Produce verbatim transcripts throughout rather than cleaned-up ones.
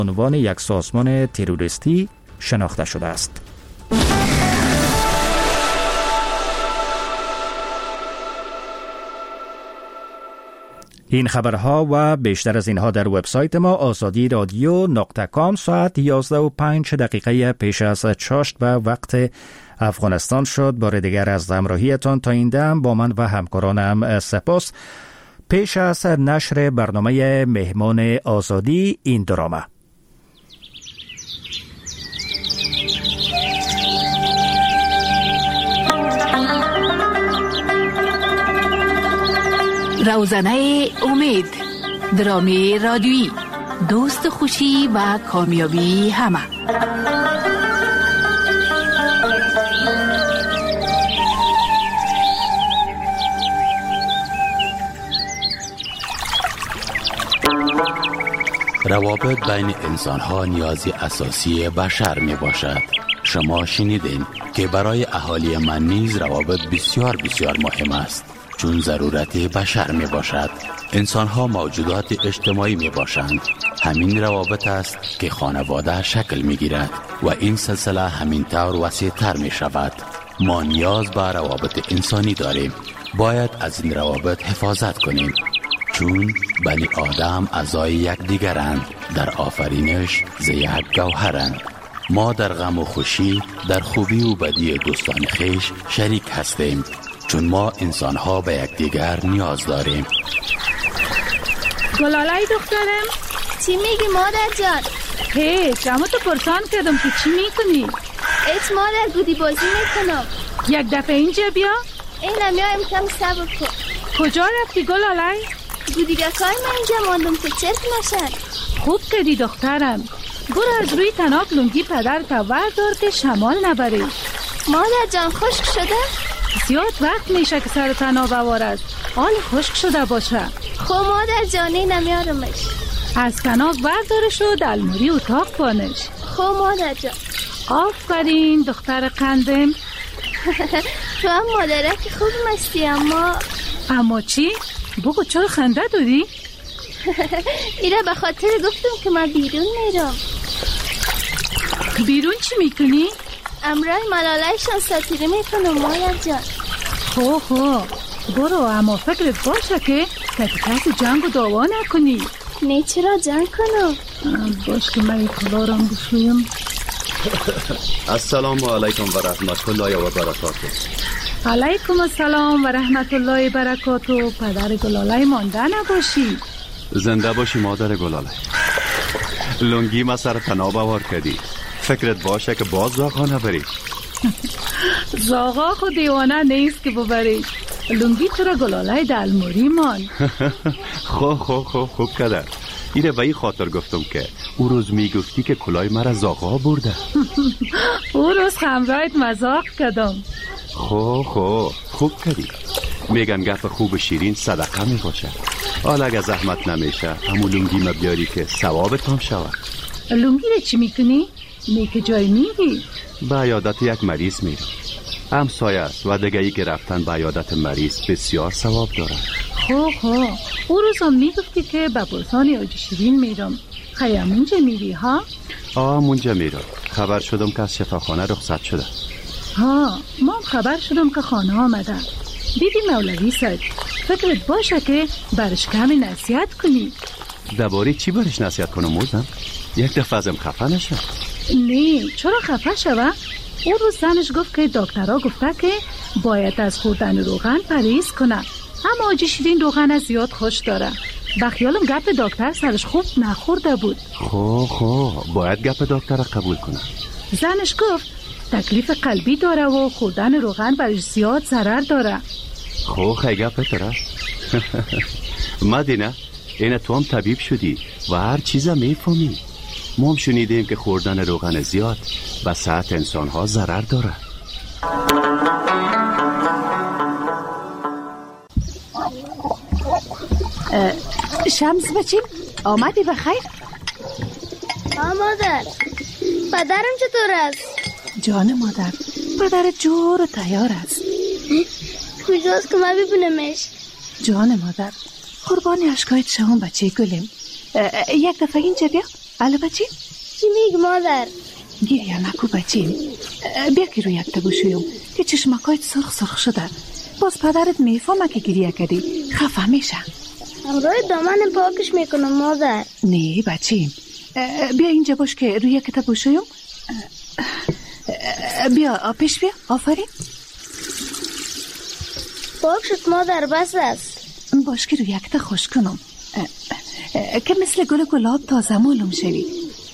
عنوان یک سازمان تروریستی شناخته شده است. این خبرها و بیشتر از اینها در وبسایت ما آزادی رادیو نقطه کام ساعت یازده و پنج دقیقه پیش از چاشت و وقت افغانستان شد. بار دیگر از همراهیتان تا این دم با من و همکارانم سپاس. پیش از نشر برنامه مهمان آزادی این درامه. روزنه امید، درامه رادیویی، دوست خوشی و کامیابی همه. روابط بین انسان‌ها نیازی اساسی بشر می باشد. شما شنیدین که برای اهالی من نیز روابط بسیار بسیار مهم است، چون ضرورت بشر می باشد. انسان‌ها موجودات اجتماعی می باشند. همین روابط است که خانواده شکل می گیرد و این سلسله همین طور وسیع‌تر می شود. ما نیاز به روابط انسانی داریم. باید از این روابط حفاظت کنیم، چون بنی آدم اعضای یکدیگرند، در آفرینش ز یک گوهرند. ما در غم و خوشی، در خوبی و بدی دوستان خویش شریک هستیم، چون ما انسان‌ها به یکدیگر نیاز داریم. گلالای دخترم، چی میگی مادر جان؟ هیچ، اما تو پرسان کردم که چی میکنی؟ ایت مادر گودی بازی میکنم. یک دفعه اینجا بیا. اینم میایم کم صبر کن. کجا رفتی گلالای؟ گودیگکای من اینجا ماندم که چرک نشن. خوب کردی دخترم. برو از روی تناب لنگی پدر تا وردار که شمال نبری. مادر جان خشک شده؟ زیاد وقت میشه که سر تناب وار است. حال خشک شده باشه. خب مادر جانی نمیارمش. از تناب وردارش و دلموری اتاق بانش. خب مادر جان. آفرین دختر قندم. تو هم مادرک خوب مستی. اما اما چی؟ بگو چرا خنده داری؟ ایره به خاطر گفتم که من بیرون میرم. بیرون چی میکنی؟ امرای ملالایشان ساتیره میکنم مادر جان. خو خو برو، اما فکرت باشه که کسی جنگ و دعوا نکنی. نه چرا جنگ کنم؟ باش که من کلارم بشویم. السلام علیکم و رحمت الله و برکاته. علیکم السلام و رحمت الله و برکاته. پدر گلالای مانده نباشی. زنده باشی مادر گلالای. لنگی ما سر تناب آور کردی. فکرت باشه که باز زاغا نبری. زاغا خود دیوانه نیست که ببری. لنگی تو را گلالای دلموری مان. خو خو خو خوب کدر. ایره به این خاطر گفتم که او روز میگفتی که کلای مرا زاغا برده. او روز خمرایت مزاق کردم. خو خو خوب کردی. میگن گپ خوب شیرین صدقه می باشه. حالا اگه زحمت نمیشه همون لنگی ما بیاری که ثوابت هم شود. لنگی رو چی میکنی؟ می که جای میری؟ به عیادت یک مریض میرم. همسایه است و دیگه ای که رفتن به عیادت مریض بسیار ثواب داره. خو خو او روز هم میگفتی که به برسان آجی شیرین میرم. خیلی منجا میری ها؟ آه منجا میرم. خبر شدم که از شفاخانه رخصت شده. ها ما هم خبر شدم که خانه آمده. دیدی مولوی صد فکرت باشه که برش کمی نصیحت کنی. درباره چی برش نصیحت کنم موزم؟ یک دفعه ازم خفه نشه. نه چرا خفه شوه؟ اون روز زنش گفت که دکترها گفته که باید از خوردن روغن پرهیز کنه، اما آجی شیرین روغن زیاد خوش داره. بخیالم گپ دکتر سرش خوب نخورده بود. خو خو باید گپ دکتر قبول کنه. زنش گفت تکلیف قلبی داره و خوردن روغن برش زیاد ضرر داره. خو خیلی گپ داره. مدینه اینه تو هم طبیب شدی و هر چیزا میفهمی. ما هم شنیدیم که خوردن روغن زیاد به صحت انسان ها ضرر داره. شمس بچیم آمدی بخیر؟ آه مادر، پدرم چطور است؟ جان مادر، پدر جور و تیار است. کجاست که من ببینمش؟ جان مادر، قربانی اشکایت شما بچه گلیم. یک دفعه اینجا بیا، بله بچه؟ چی میگی مادر؟ گریه نکو بچه. بیا که روی یک تبوشویم که چشمکایت سرخ سرخ شده. باز پدرت میفهمه که گریه کردی، خفه میشه. امروی دامن پاکش میکنم مادر. نه بچه، بیا اینجا باش که روی یک تبوشویم. بیا پیش بیا. آفرین. پاک شد مادر، بس است. باش که روی یک تا خوش کنم که مثل گل گلاب تازه معلوم شوی.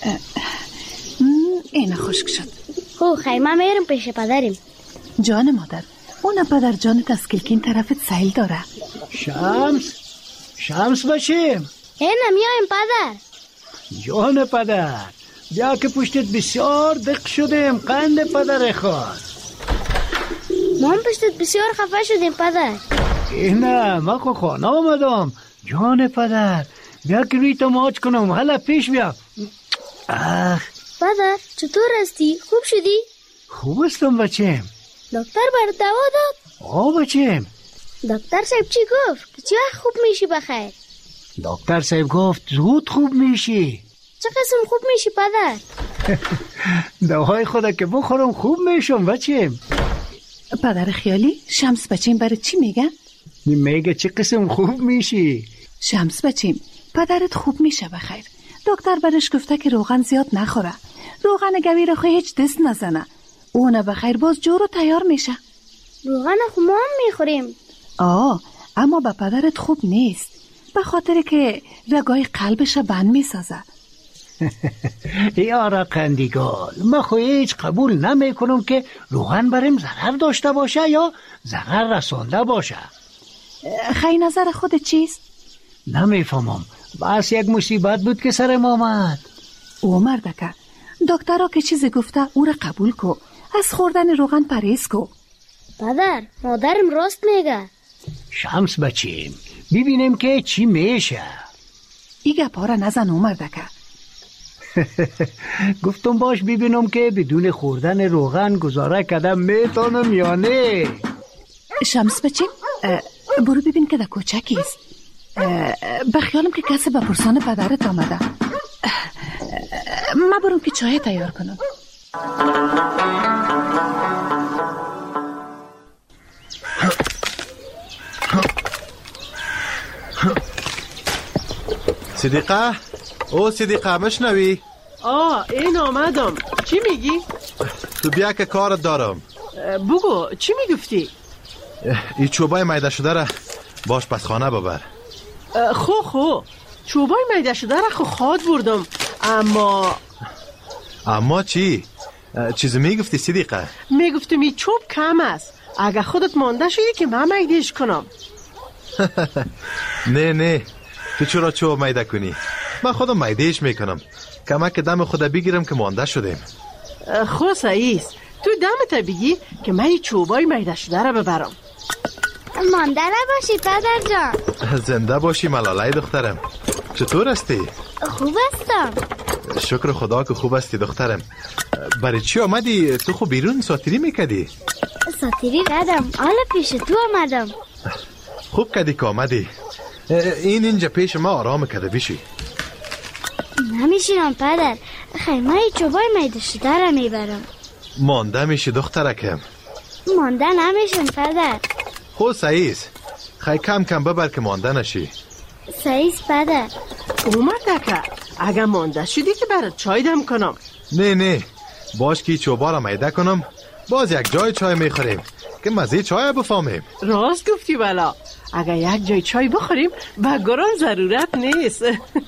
این خشک شد. خو خیمه میرم پیش پدریم. جان مادر، اون پدر جانت از کلکین طرفت سیل داره. شمس شمس باشیم. اینم میایم پدر. جان پدر، بیا که پشتت بسیار دق شدیم. قند پدر خواهد. ما هم پشتت بسیار خفه شدیم پدر. نه ما خو خانه آمدم. جان پدر، بیا که روی تو ماچ کنم. حالا پیش بیا. آخ پدر چطور هستی؟ خوب شدی؟ خوب هستم بچیم. دکتر بر دوا داد؟ آه بچیم. دکتر صاحب چی گفت؟ که چی خوب میشی بخیر؟ دکتر صاحب گفت زود خوب میشی. چه قسم خوب میشی پدر؟ دوای خدا که بخورم خوب میشم بچیم. پدر خیالی، شمس بچیم برای چی میگن؟ میگه چه قسم خوب میشی. شمس بچیم، پدرت خوب میشه بخیر. دکتر برش گفته که روغن زیاد نخوره. روغن گوی رو خو هیچ دست نزنه. اونه بخیر باز جور و تیار میشه. روغن خو ما هم میخوریم. آه اما به پدرت خوب نیست، به خاطر که رگای قلبش بند میسازه. یارا قندیگال، ما خو هیچ قبول نمیکنم که روغن بریم ضرر داشته باشه یا ضرر رسانده باشه. خیلی نظر خود چیست؟ نمیفهمم، بس یک مصیبت بود که سر ما آمد. او مردکه، دکترها که چیزی گفته او را قبول کو، از خوردن روغن پرهیز کو. پدر مادرم راست میگه. شمس بچیم، ببینیم که چی میشه. ای گپا را نزن او مردکه. گفتم باش ببینم که بدون خوردن روغن گزاره کردم میتونم یا نه. شمس بچیم، برو ببین که در کوچه کیست. بخیالم که کسی به پرسان پدرت آمده. من برم که چای تیار کنم. صدیقه، او صدیقه مشنوی؟ آه این آمدم. چی میگی؟ تو بیا که کارت دارم. بگو چی میگفتی؟ این چوبای میده شده را باش پس خانه ببر. خو خو چوبای میده شده را خو خواد بردم. اما اما چی؟ چیزی میگفتی صدیقه؟ میگفتم این چوب کم است، اگه خودت مانده شدی که من میدهش کنم. نه نه، تو چرا چوب میده کنی؟ من خودم میدهش میکنم. کمک دم خدا بگیرم که مانده شدیم. خو سعیست، تو دمت بگی که من این چوبای میده شده را ببرم. مانده نباشی پدر جان. زنده باشی ملالای دخترم. چطور هستی؟ خوب هستم. شکر خدا که خوب هستی دخترم. برای چی آمدی؟ تو خب بیرون ساتیری میکدی؟ ساتیری ندم، حالا پیش تو آمدم. خوب کدی که آمدی. این اینجا پیش ما آرام کده بشی. نمیشینم پدر، خیمه چوبای میده شده را میبرم. مانده میشی دخترکم. مانده نمیشم پدر. خود سعیز، خیلی کم کم ببر که مانده نشی. سعیز پدر. اومد دکه، اگه مانده شدی که برات چای دم کنم. نه نه، باش که چوبا را میده کنم، باز یک جای چای میخوریم که مزه چای بفهمیم. راست گفتی بلا، اگه یک جای چای بخوریم به گران ضرورت نیست.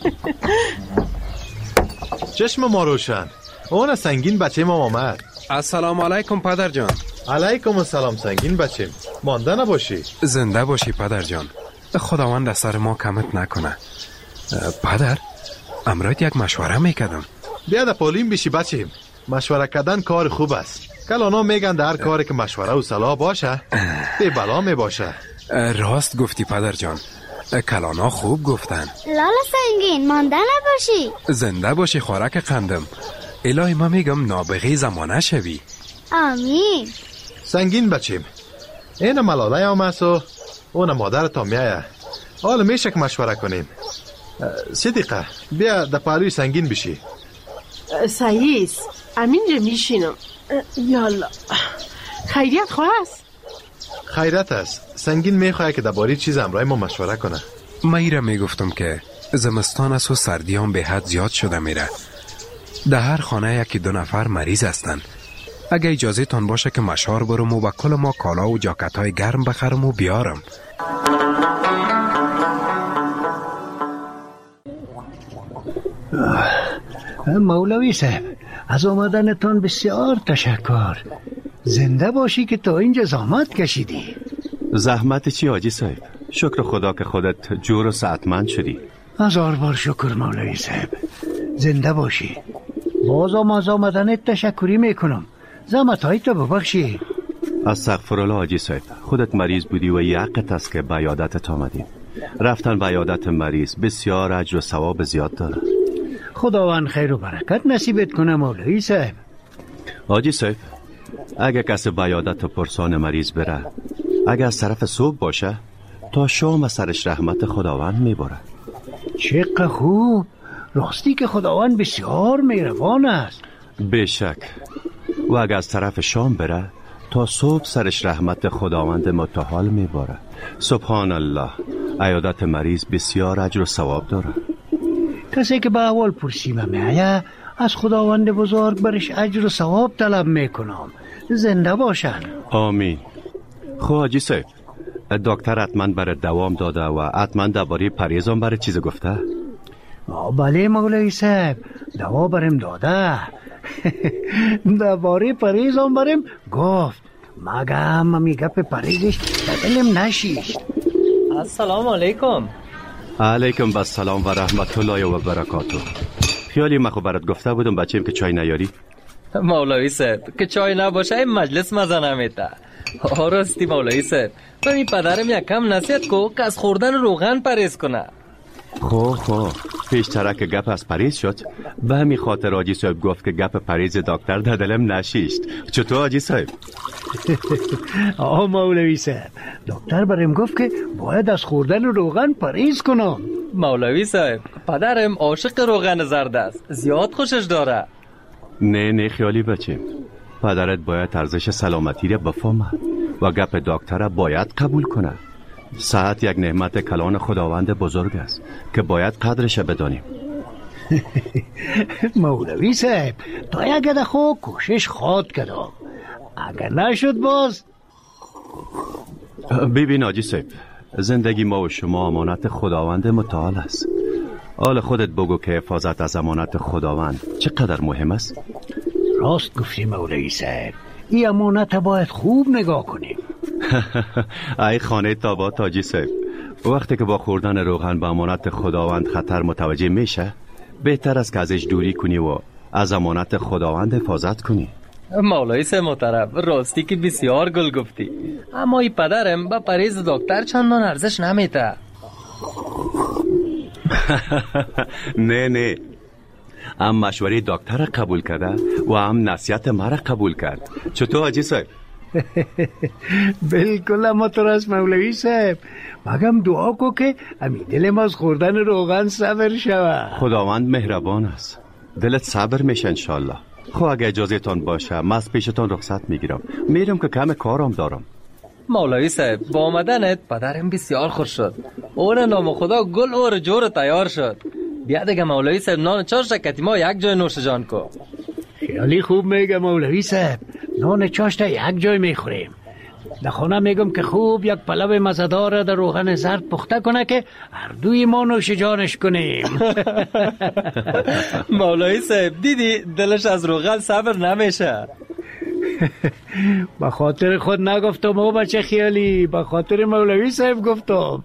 چشم ما روشن. اون سنگین بچه ما آمد. السلام علیکم پدر جان. علیکم السلام سنگین بچه. مانده نباشی. زنده باشی پدر جان. خداوند از سر ما کمت نکنه. پدر، امروز یک مشوره میکردم. بیا در پولیم بشی بچه. مشوره کردن کار خوب است. کلانا میگن در کاری که مشوره و صلاح باشه به بلا می باشه. راست گفتی پدر جان، کلانا خوب گفتن. لالا سنگین، مانده نباشی. زنده باشی خوراک قندم. الهی ما میگم نابغه زمانه شوی. آمین. سنگین بچیم، این ملاله هم است و اون مادر تا میایه. حالا میشه که مشوره کنیم. صدیقه بیا در پهلوی سنگین بشی. سعیس امینجا میشینم. یالا خیریت خواست؟ خیرت است. سنگین میخواه که درباره چیز امرای ما مشوره کنه. من ایره میگفتم که زمستان است و سردیان به حد زیاد شده میره. در هر خانه یکی دو نفر مریض هستن. اگه اجازه تان باشه که مشوار برم و با کل ما کالا و جاکت های گرم بخرم و بیارم. مولوی صاحب از آمدنتان بسیار تشکر. زنده باشی که تا اینجا زحمت کشیدی. زحمت چی حاجی صاحب؟ شکر خدا که خودت جور و سعتمند شدی. هزار بار شکر مولوی صاحب. زنده باشی. بازم از آمدنت تشکری میکنم. زحمت هایی تو ببخشی. استغفرالله حاجی صاحب، خودت مریض بودی و یقت است که به عیادتت آمدیم. رفتن به عیادت مریض بسیار اجر و ثواب زیاد داره. خداوند خیر و برکت نصیبت کنه مولوی صاحب. حاجی صاحب اگه کسی به عیادت و پرسان مریض بره، اگه از طرف صبح باشه تا شام سرش رحمت خداوند میبره. چقدر خوب. راستی که خداوند بسیار مهربان است. بشک. و اگه از طرف شام بره تا صبح سرش رحمت خداوند متعال میبره. سبحان الله. عیادت مریض بسیار اجر و ثواب داره. کسی که به اول پرسیمه میایه از خداوند بزرگ برش اجر و ثواب طلب میکنم. زنده باشن. آمین. خب حاجی صاحب دکتر حتما برای دوام داده و حتما درباره پرهیزم برای چیز گفته؟ بله مولوی صاحب دوا برم داده. درباره پرهیزم برم گفت. مگم می گپ پرهیزش بدلم نشیشت. السلام علیکم. علیکم السلام و رحمت الله و برکاته. خیالی من خب برات گفته بودم بچه‌ام که چای نیاری. مولوی صاحب که چای نباشه این مجلس مزه نمیده. راستی مولوی صاحب تو این پدرم یکم نصیحت کو که از خوردن روغن پرهیز کنه. خب خب پیشتره که گپ از پرهیز شد به همین خاطر حاجی صاحب گفت که گپ پرهیز دکتر در دلم نشیشت. چطور حاجی صاحب؟ آه مولوی صاحب دکتر برام گفت که باید از خوردن روغن پرهیز کنم. مولوی صاحب پدرم عاشق روغن زرد است. زیاد خوشش داره. نه نه خیالی بچه. پدرت باید ارزش سلامتی را بفهمه و گپ دکتر باید قبول کنه. صحت یک نعمت کلان خداوند بزرگ است که باید قدرش بدانیم. مولوی صاحب تا یک دخو کوشش خواد کردم. اگر نشد باز. ببین حاجی صاحب زندگی ما و شما امانت خداوند متعال است. حال خودت بگو که حفاظت از امانت خداوند چقدر مهم است. راست گفتی مولوی صاحب. این امانت باید خوب نگاه کنیم. ای خانه تابات حاجی صاحب وقتی که با خوردن روغن به امانت خداوند خطر متوجه میشه بهتر است که ازش دوری کنی و از امانت خداوند حفاظت کنی. مولوی صاحب محترم راستی که بسیار گل گفتی. اما این پدرم با پرهیز دکتر چندان ارزش نمیده. نه نه هم مشوره دکتر قبول کرده و هم نصیحت مرا قبول کرد. چطور حاجی صاحب؟ بالکل همطور است مولوی صاحب. مگم دعا کو که امی دلم از خوردن روغن صبر شود. خداوند مهربان است. دلت صبر میشه انشالله. خب اگه اجازه تان باشه من از پیشتان رخصت میگیرم. میرم که کم کارم دارم. مولوی صاحب با آمدنت پدرم بسیار خوش شد. اون نام خدا گل اور جور تیار شد. بیا دیگه مولوی صاحب نان چهار شکتی ما یک جای نوش جان کو. خیالی خوب میگه مولوی صاحب. نان چاشت یک جای میخوریم. در خانه میگم که خوب یک پلو مزدار در روغن زرد پخته کنه که هر دوی ما نوش جانش کنیم. مولوی صاحب دیدی دلش از روغن صبر نمیشه. با خاطر خود نگفتم او بچه خیالی. با خاطر مولوی صاحب گفتم.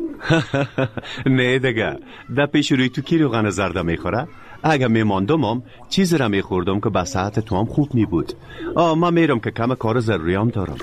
نه دیگه در پیش روی تو کی روغن زرد میخوره؟ اگه میماندم هم چیز را میخوردم که به صحت تو هم خوب میبود. آه من میرم که کم کار ضروریام دارم.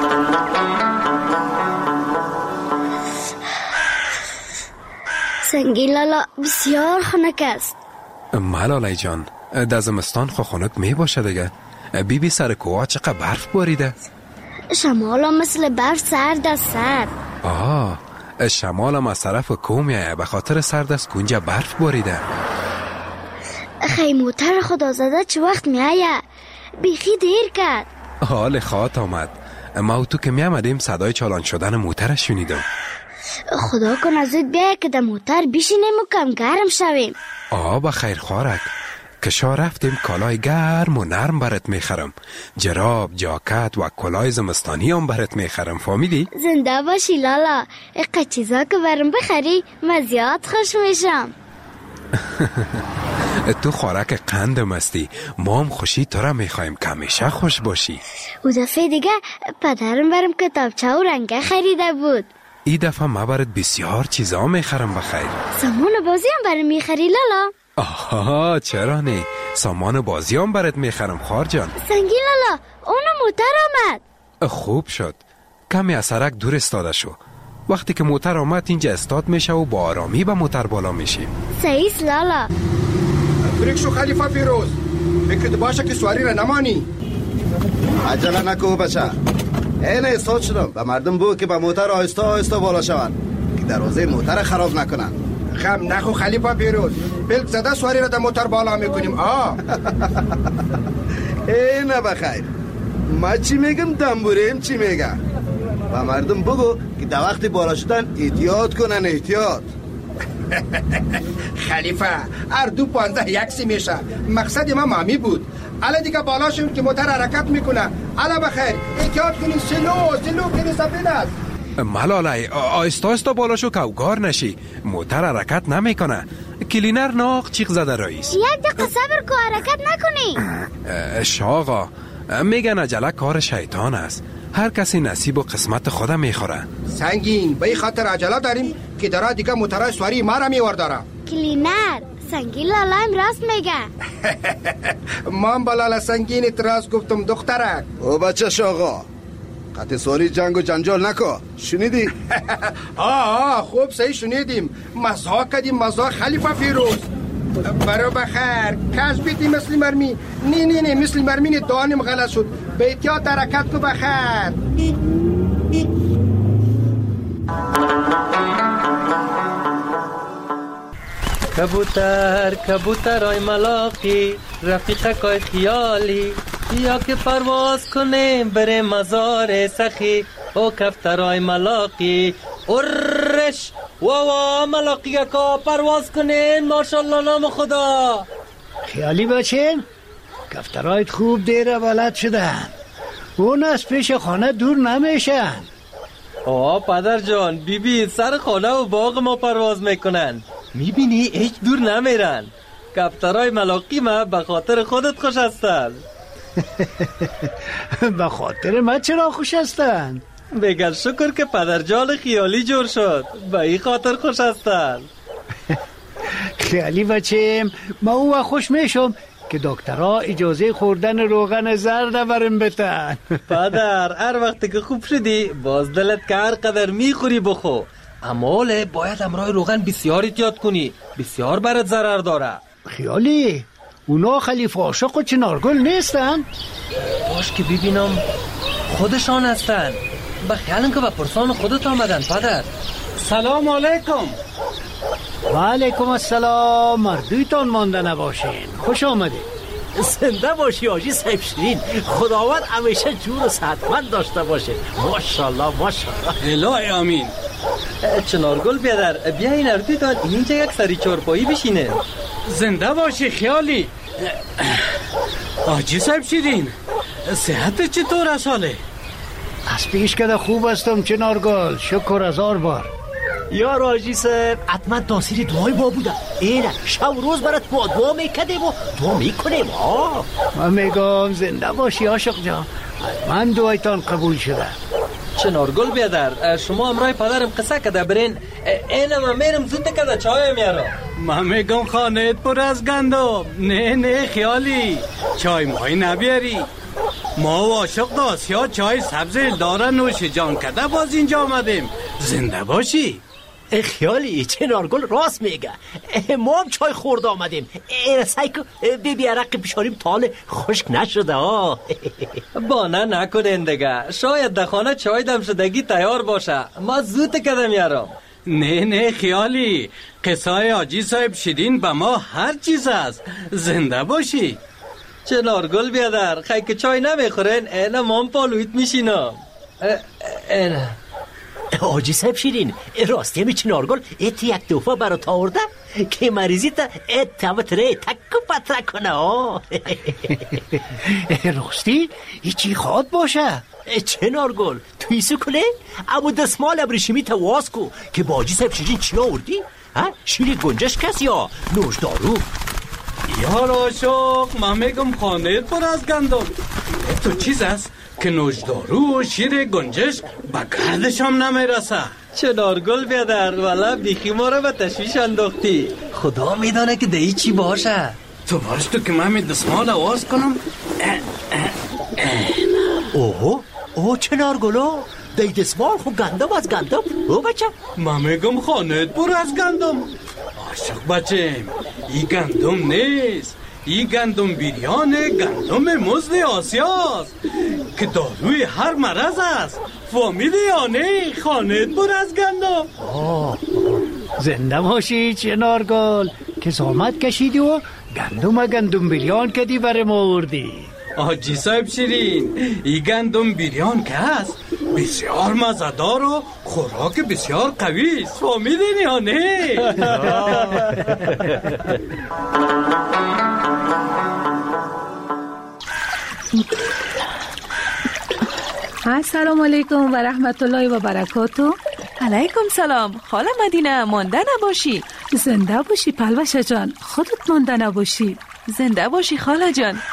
سنگین لالا بسیار خنک است. ملاله جان در زمستان خو خنک می باشه دیگه. بی بی سر کوه چقدر برف باریده. شمالا مثل برف سرد از سر. آه شمالم از طرف کوم میایه، به خاطر سرد است کنجا برف باریده. خیلی موتر خدا زده چه وقت میایه؟ بیخی دیر کرد. حال خوات آمد. ما و تو که میامدیم صدای چالان شدن موتر شنیدم. خدا کن از زود بیایه که در موتر بیشینیم و کم گرم شویم. آه بخیر خوارک، کشا رفتیم کالای گرم و نرم برات میخرم. جراب، جاکت و کلای زمستانی هم برات میخرم. فهمیدی؟ زنده باشی لالا. اقا چیزا که برم بخری من زیاد خوش میشم. تو خوارک قندم هستی، ما هم خوشی تو را میخوایم که همیشه خوش باشی. او دفعه دیگه پدرم برم کتابچه و رنگه خریده بود. ای دفعه ما برات بسیار چیزا میخرم بخیر. سامان بازی هم برم میخری لالا؟ آها چرا نه، سامان بازی هم برات میخرم خوار جان. سنگی لالا اونو موتر آمد. خوب شد، کمی از سرک دور استاده شو. وقتی که موتر آمد اینجا استاد میشه و با آرامی به موتر بالا میشیم. سعیس لالا. بریکشو خلیفه فیروز، فکرت باشه که سواری را نمانی. عجله نکو بچه، این استاد شدم و مردم بو که با موتر آهسته آهسته بالا شوند که دروازه موتر خراب نکنن. خم نخو خلیفه فیروز، بلک زده سواری را در موتر بالا میکنیم. آه اینه بخیر، ما چی میگم دنبوریم چی میگم و مردم بگو که در وقت بالا شدن احتیاط کنن. احتیاط. خلیفه هر دو پانزده یکسی میشه. مقصد ما مامی بود. الا دیگه بالا شون که موتر حرکت میکنه. الا بخیر احتیاط کنین. سلو سلو کنین سفید است. ملالای آیستا آیستا بالا شو که اوگار نشی، موتر حرکت نمیکنه. کلینر ناق چیق زده رئیس. یک دقیقه صبر کو، حرکت نکنی. شاقا میگن عجله کار شیطان است، هر کسی نصیب و قسمت خودم میخوره. سنگین به این خاطر عجله داریم که درا دیگه موترهای سواری ما را میورداره. کلینر سنگین لالا هم راست میگه. من با لالا سنگین اتراز گفتم دخترک. او بچه شاقا قطع سواری جنگ و جنجال نکو، شنیدی؟ آه آه خوب صحیح شنیدیم. مزاق کدیم مزاق خلیفه فیروز. برو بخیر کش بیتی مثل مرمی. نی نی نی مثل مرمی دانیم غلط شد. به احتیاط حرکت کو بخیر. کبوتر کبوتر آی ملاقی رفیقه کای خیالی، یا که پرواز کنه بره مزار سخی. او کفتر آی ملاقی ارش واوا ملاقی که پرواز کنه ماشالله نام خدا. خیالی بچین کفترایت خوب دیره بلد شدن، اون از پیش خانه دور نمیشن. آه پدر جان بی بی سر خانه و باغ ما پرواز میکنن، میبینی هیچ دور نمیرن. کفترای ملاقی ما به خاطر خودت خوش هستن. به خاطر ما چرا خوش هستن؟ بگر شکر که پدر جان خیالی جور شد، به این خاطر خوش هستن. خیالی بچیم ما او خوش میشم که دکترها اجازه خوردن روغن زرد برم بتن. پدر هر وقتی که خوب شدی باز دلت که هر قدر میخوری بخو، اما باید امرای روغن بسیار احتیاط کنی، بسیار برات ضرر داره. خیالی اونا خلیفه عاشق و چنارگل نیستن؟ باش که ببینم خودشان هستن. به خیالم که به پرسان خودت آمدن. پدر سلام علیکم. و علیکم السلام. مردویتان مانده نباشین، خوش آمدید. زنده باشی آجی صاحب شیرین، خداوند همیشه جور و صحتمند داشته باشه. ماشاءالله ماشاءالله. الهی آمین. چنارگل بیادر بیا این اردویتان اینجا یک سری چارپایی بشینه. زنده باشی خیالی. آجی صاحب شیرین صحت چطور است حاله؟ از پیش کده خوب هستم چنارگل، شکر هزار بار. یا راجی صاحب حتما تاثیر دعای با بودم. اینه شب روز برات با دعا میکدیم و دعا میکنیم. آه من میگم زنده باشی عاشق جان، من دعایتان قبول شده. چنارگل بیادر شما امرای پدرم قصه کده برین، اینه من میرم زود کده چای میارم. من میگم خانه پر از گندم. نه نه خیالی چای مای نبیاری، ما و عاشق داسیا چای سبز داره نوش جان کده باز اینجا آمدیم. زنده باشی. خیالی چنارگل راست میگه، ما هم چای خورده آمدیم. این سایکو ببی عرق پیشاریم تال خشک نشده ها. بانه نکنین دیگه، شاید در خانه چای دم شدگی تیار باشه، ما زود کده میارم. نه نه خیالی، قصای آجی صاحب شیرین به ما هر چیز است. زنده باشی. چنارگل بیادر، خیلی که چای نمیخورین اینا مام پالویت میشینم. اینا آجی صاحب شیرین، راستی همی چنارگل ایت یک دفعه برات آورده که مریضی تا ایت تبتره تکو پتره کنه. راستی ای چی خواد باشه؟ چنارگل توی سکونه امو دستمال ابریشمی تا واز کو که با آجی صاحب شیرین چی آوردی؟ شیر گنجش کسی یا نوشدارو؟ یار عاشق، من میگم خانه پر از گندم. تو چیز است که نوشدارو و شیر گنجش به گردش هم نمیرسه. چنارگل بیادر، والا بیخی ما رو به تشویش انداختی. خدا میدانه که دهی چی باشه. تو باش تو که من می دستمال آواز کنم. اوه اوه چنارگلو دی دستمال خو گندم از گندم. او بچه من میگم خانه پر از گندم. عاشق بچم، ای گندم نیست، ای گندم بیریانه، گندم مزد آسیاست که داروی هر مرض است. فامیلی یا نه؟ خانه پر از گندم. آه زنده باشی چنارگل که زحمت کشیدی و گندم گندم بیریان کدی برم آوردی. آجی صاحب شیرین، ای گندم بیریان که هست بسیار مزدار و خوراک بسیار قوی است. فامیدین یا نه؟ السلام علیکم و رحمت الله و برکاتو. علیکم سلام. خاله مدینه، مانده نباشی. زنده باشی پلوشه جان، خودت مانده نباشی. زنده باشی خاله جان.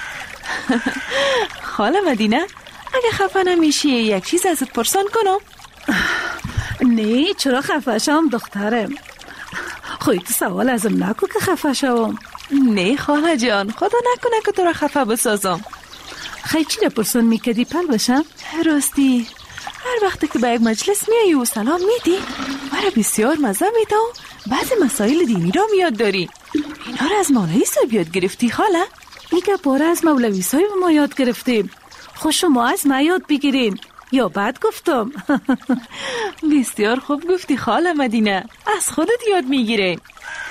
خاله مدینه، اگه خفه نمیشی یک چیز ازت پرسان کنم؟ نه چرا خفه شم دخترم؟ خواهی تو سوال ازم نکو که خفه شم. نه خاله جان، خدا نکنه که تو را خفه بسازم. خیلی چی را پرسان میکردی پل بشم؟ راستی هر وقت که به یک مجلس میایی و سلام میدی مرا بسیار مزه میده و بعضی مسائل دینی را میاد داری. اینا را از مولوی صاحب یاد گرفتی خاله؟ میگه باره از مولوی صاحب ما یاد گرفتیم. خود شما از ما یاد بگیرین یا بعد گفتم؟ بسیار خوب گفتی خاله مدینه، از خودت یاد میگیره.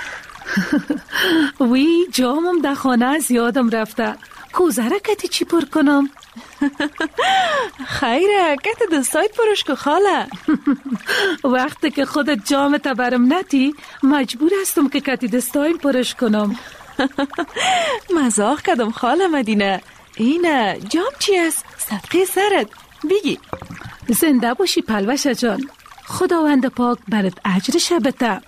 وی جامم در خانه از یادم رفته. کوزه را کتی چی پر کنم؟ خیره کت دستایت پرش که خاله. وقتی که خودت جامت برم نتی مجبور هستم که کتی دستایم پرش کنم. مزاق کدم خاله مدینه. اینه جام چی است؟ صدقه سرت بگی. زنده باشی پلوشه جان، خداوند پاک برات اجرش بده.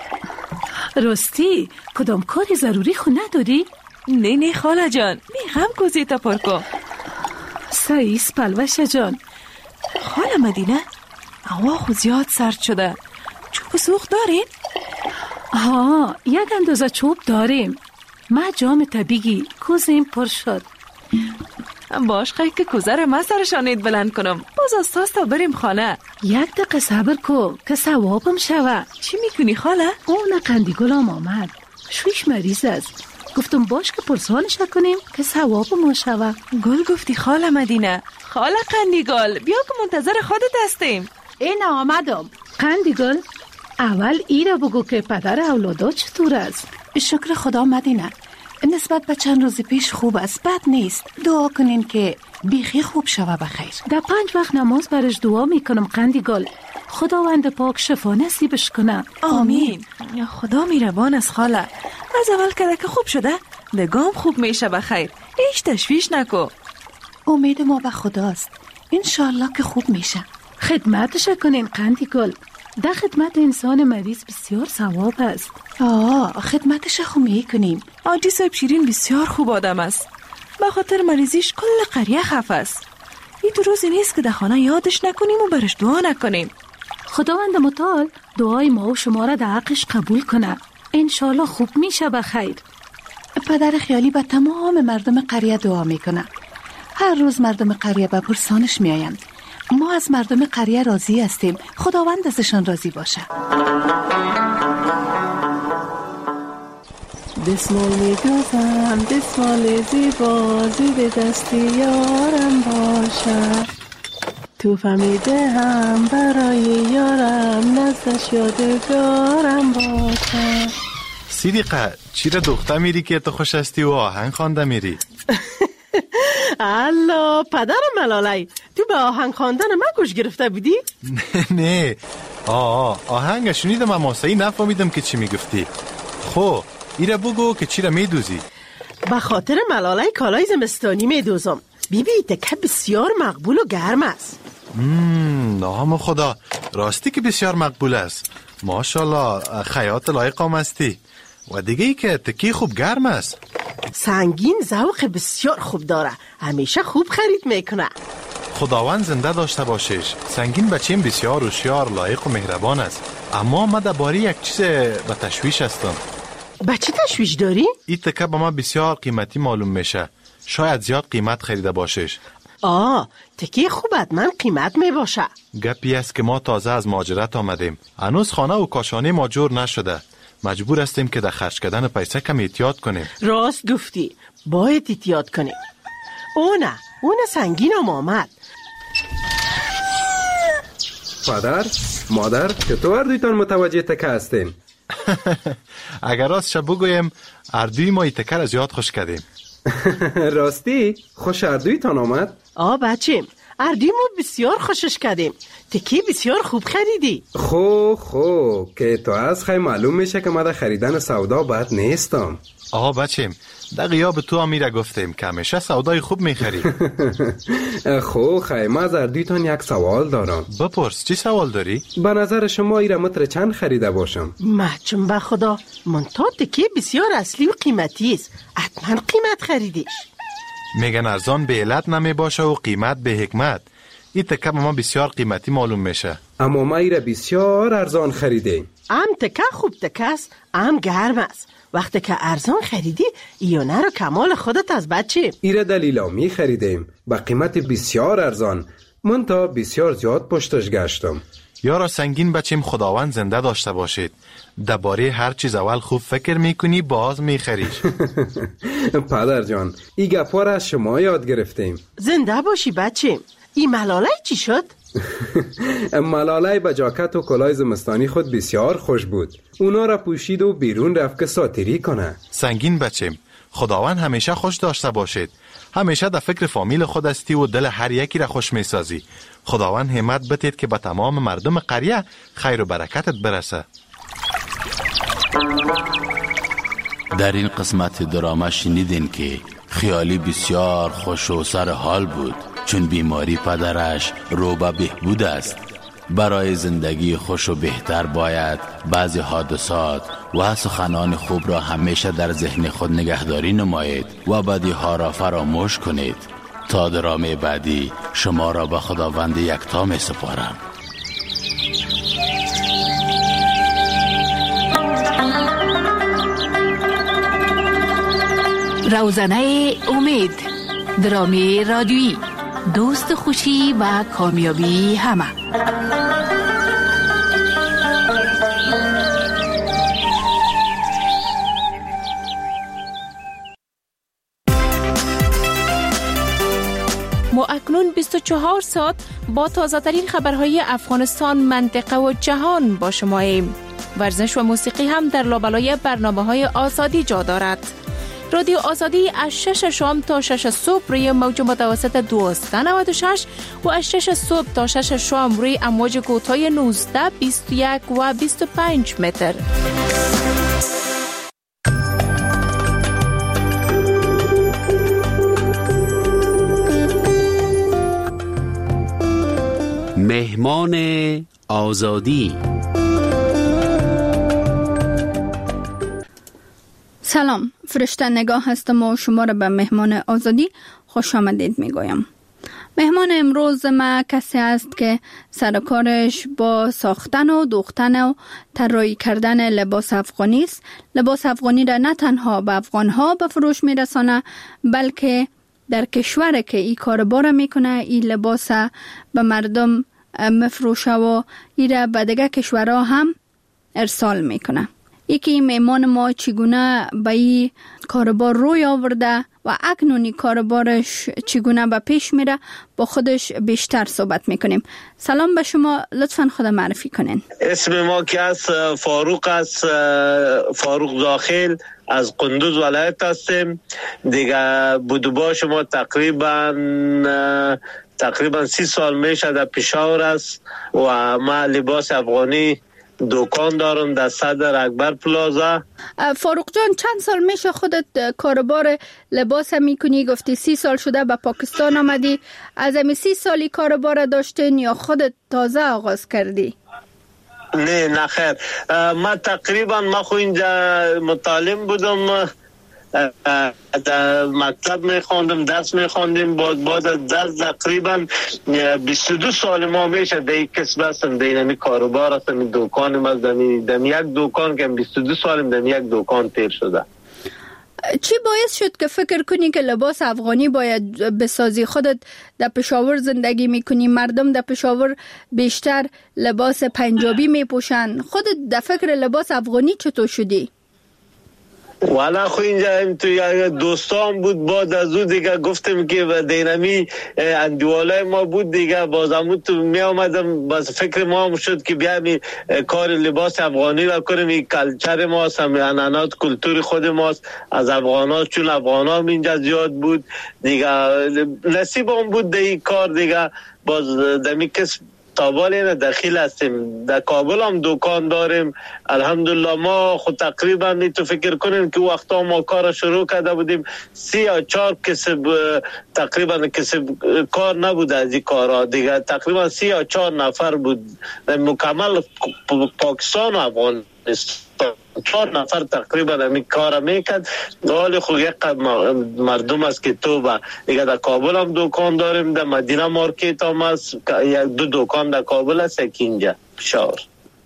راستی کدام کاری ضروری خو نداری؟ نه نه خاله جان، میخوام کوزی تا پر کن. سایس پلوشه جان. خاله مدینه، هوا خو زیاد سرد شده، چوب سوخت دارین؟ ها یک اندازه چوب داریم. ما جام طبیعی کوزیم پر شد. باش خیلی که کوزه را من سرشانید بلند کنم. باز از تاست تا بریم خانه. یک دقیقه صبر کو که ثوابم شوه. چی میکنی خاله؟ اون قندیگلم آمد، شویش مریض است. گفتم باش که پرسانش کنیم که ثواب ما شوه. گل گفتی خاله مدینه. خاله قندیگل بیا که منتظر خودت هستیم. این آمدم. قندیگل اول ایره بگو که پدر اولادا چطور است؟ شکر خدا مدینه، نسبت به چند روز پیش خوب است، بد نیست. دعا کنین که بیخی خوب شوه بخیر. در پنج وقت نماز برش دعا میکنم قندیگل، خداوند پاک شفا نصیبش کنه. آمین. یا خدا میربان از خاله. از اول که که خوب شده دگام خوب میشه بخیر. هیچ تشویش نکو. امید ما به خداست، انشالله که خوب میشه. خدمتش کنین قندیگل، در خدمت انسان مریض بسیار ثواب است. آه خدمتش خو میکنیم. آجی صاحب شیرین بسیار خوب آدم است، به خاطر مریضیش کل قریه خفه است. این تو روزی نیست که در خانه یادش نکنیم و برش دعا نکنیم. خداوند متعال دعای ما و شما را در حقش قبول کنه، انشالله خوب میشه بخیر. پدر خیالی به تمام مردم قریه دعا میکنه. هر روز مردم قریه به پرسانش میآیند. ما از مردم قریه راضی هستیم، خداوند ازشان راضی باشه. دستمال میگذم، دستمال زیبا، زیر دستی یارم باشه. تو فهمیده هم برای یارم نزدش یادگارم باشه. صدیقه چرا دختر میری که تو خوش هستی و آهنگ خوانده میری؟ الله پدر ملالای، تو به آهنگ خواندن من گوش گرفته بودی؟ نه نه آه آهنگ شنیدم اما صحیح نفهمیدم که چی میگفتی. خب ایره بگو که چی را میدوزی؟ به خاطر ملالای کالای زمستانی میدوزم. بیبی تکه بسیار مقبول و گرم است. مم نام خدا، راستی که بسیار مقبول است. ماشاءالله خیاط لایق هم هستی. و دیگه ای که تکی خوب گرم است. سنگین ذوق بسیار خوب داره، همیشه خوب خرید میکنه. خداوند زنده داشته باشش. سنگین بچیم بسیار هوشیار، لایق و مهربان است. اما من درباره یک چیز به تشویش هستم. به چی تشویش داری؟ این تکه به من بسیار قیمتی معلوم میشه. شاید زیاد قیمت خریده باشش. آه تکی خوب حتما قیمت میباشه. گپی است که ما تازه از مهاجرت آمدیم. هنوز خانه و کاشانه ما جور نشده. مجبور هستیم که در خرج کردن پیسه کم احتیاط کنیم. راست گفتی، باید احتیاط کنیم. او نه اون سنگین هم آمد. پدر، مادر، چطور دویتان متوجه تکه هستین؟ اگر راست شب بگویم اردوی ما ای تکه را زیاد خوش کردیم. راستی؟ خوش اردویتان آمد؟ آه بچیم، اردوی ما بسیار خوشش کردیم. تکی بسیار خوب خریدی. خو خو که تو از خیلی معلوم میشه که ما در خریدن سودا بد نیستم. آها بچیم، در غیاب تو امیره گفتیم که همیشه سودای خوب میخری. خو خیلی ما از اردویتان یک سوال دارم. بپرس چی سوال داری؟ به نظر شما ایره متر چند خریده باشم؟ محچم به خدا، منطقه تکی بسیار اصلی و قیمتی است. حتما قیمت خریدیش. میگن ارزان به علت نمی باشه و قیمت به حکمت. این تکه ما بسیار قیمتی معلوم میشه. اما ما ایره بسیار ارزان خریدیم. ام تکه خوب تکه است، ام گرم است. وقتی که ارزان خریدی ایونه رو کمال خودت از بچه. ایره دلیلامی خریدیم با قیمت بسیار ارزان. من تا بسیار زیاد پشتش گشتم. یارا سنگین بچیم، خداوند زنده داشته باشید. درباره هر چیز اول خوب فکر میکنی باز میخریش. پدر جان، این گپا را از شما یاد گرفتیم. زنده باشی بچیم. این ملالای چی شد؟ ملالای با جاکت و کلاه زمستانی خود بسیار خوش بود. اونا را پوشید و بیرون رفت که ساتیری کنه. سنگین بچیم، خداوند همیشه خوش داشته باشید. همیشه در فکر فامیل خود استی و دل هر یکی را خوش میسازی. خداوند همت بتید که به تمام مردم قریه خیر و برکتت برسه. در این قسمت دراما شنیدین که خیالی بسیار خوش و سر حال بود، چون بیماری پدرش رو به بهبود است. برای زندگی خوش و بهتر باید بعضی حادثات و سخنان خوب را همیشه در ذهن خود نگهداری نمایید و بدی ها را فراموش کنید. تا درامه بعدی شما را به خداوند یکتا می سپارم. روزنه امید، درامی رادیویی، دوست خوشی و کامیابی همه. ما اکنون بیست و چهار ساعت با تازه ترین خبرهای افغانستان، منطقه و جهان با شماییم. ورزش و موسیقی هم در لابلای برنامه‌های آزادی جا دارد. رادیو آزادی از شش شام تا شش صبح روی موج متوسط دویست و نود و شش و از شش صبح تا شش شام روی امواج کوتاه نوزده، بیست و یک و بیست و پنج متر. مهمان آزادی. سلام، فرشته نگاه هستم و شما را به مهمان آزادی خوش آمدید می گویم. مهمان امروز ما کسی است که سرکارش با ساختن و دوختن و طراحی کردن لباس افغانی است. لباس افغانی را نه تنها به افغانها به فروش می رسانه، بلکه در کشور که این کاربار میکنه این لباس به مردم مفروشه و این را به دیگه کشورها هم ارسال میکنه. یکی مهمان ما چگونه به این کاربار روی آورده و اکنونی کاربارش چگونه به پیش میره با خودش بیشتر صحبت میکنیم. سلام به شما، لطفاً خود معرفی کنین. اسم ما که از فاروق است، فاروق داخل از قندوز ولایت هستیم دیگه. بودوبا شما تقریبا تقریبا سی سال میشه در پشاور است و ما لباس افغانی دکان دارم در صدر اکبر پلازا. فاروق جان، چند سال میشه خودت کاربار لباس میکنی؟ گفتی سی سال شده به پاکستان آمدی. از امی سی سالی کاربار داشتین یا خودت تازه آغاز کردی؟ نه نه خیر، ما تقریبا ما خو اینجا متعلم بودم، در مکتب میخوندم، درس میخوندیم. بعد بعد از درس تقریبا بیست و دو سال ما میشه در یک کسب هستم، در این کاروبار هستم، این دکانم از در یک دکان که بیست و دو سالم در یک دکان تیر شده. چی باعث شد که فکر کنی که لباس افغانی باید بسازی؟ خودت در پشاور زندگی میکنی، مردم در پشاور بیشتر لباس پنجابی میپوشن، خودت در فکر لباس افغانی چطور شدی؟ والا خو اینجا تو یک دوستان بود، بعد از او دیگه گفتم که دینامی اندوالای ما بود دیگه، بازمون تو می آمدم، بس فکر ما هم شد که بیایم کار لباس افغانی را کنیم. این کلچر ماست، هم انانات کلتور خود ماست از افغانات، چون افغان هم اینجا زیاد بود دیگه. نصیب هم بود در این کار دیگه. باز دمی کس تابالی داخل هستیم، در کابل هم دکان داریم الحمدلله. ما خود تقریبا می تو فکر کنیم که وقتا ما کار شروع کرده بودیم سی یا چهار کسب تقریبا کسب کار نبود از این کارها دیگه. تقریبا سی یا چهار نفر بود مکمل پاکستان و افغانستان، چهار نفر تقریبا همین کار میکرد. حال خود یک مردم است که تو با دیگه در کابل هم دکان داریم، در مدینه مارکت هم است، یک دو دکان در کابل است، یک اینجا پشاور.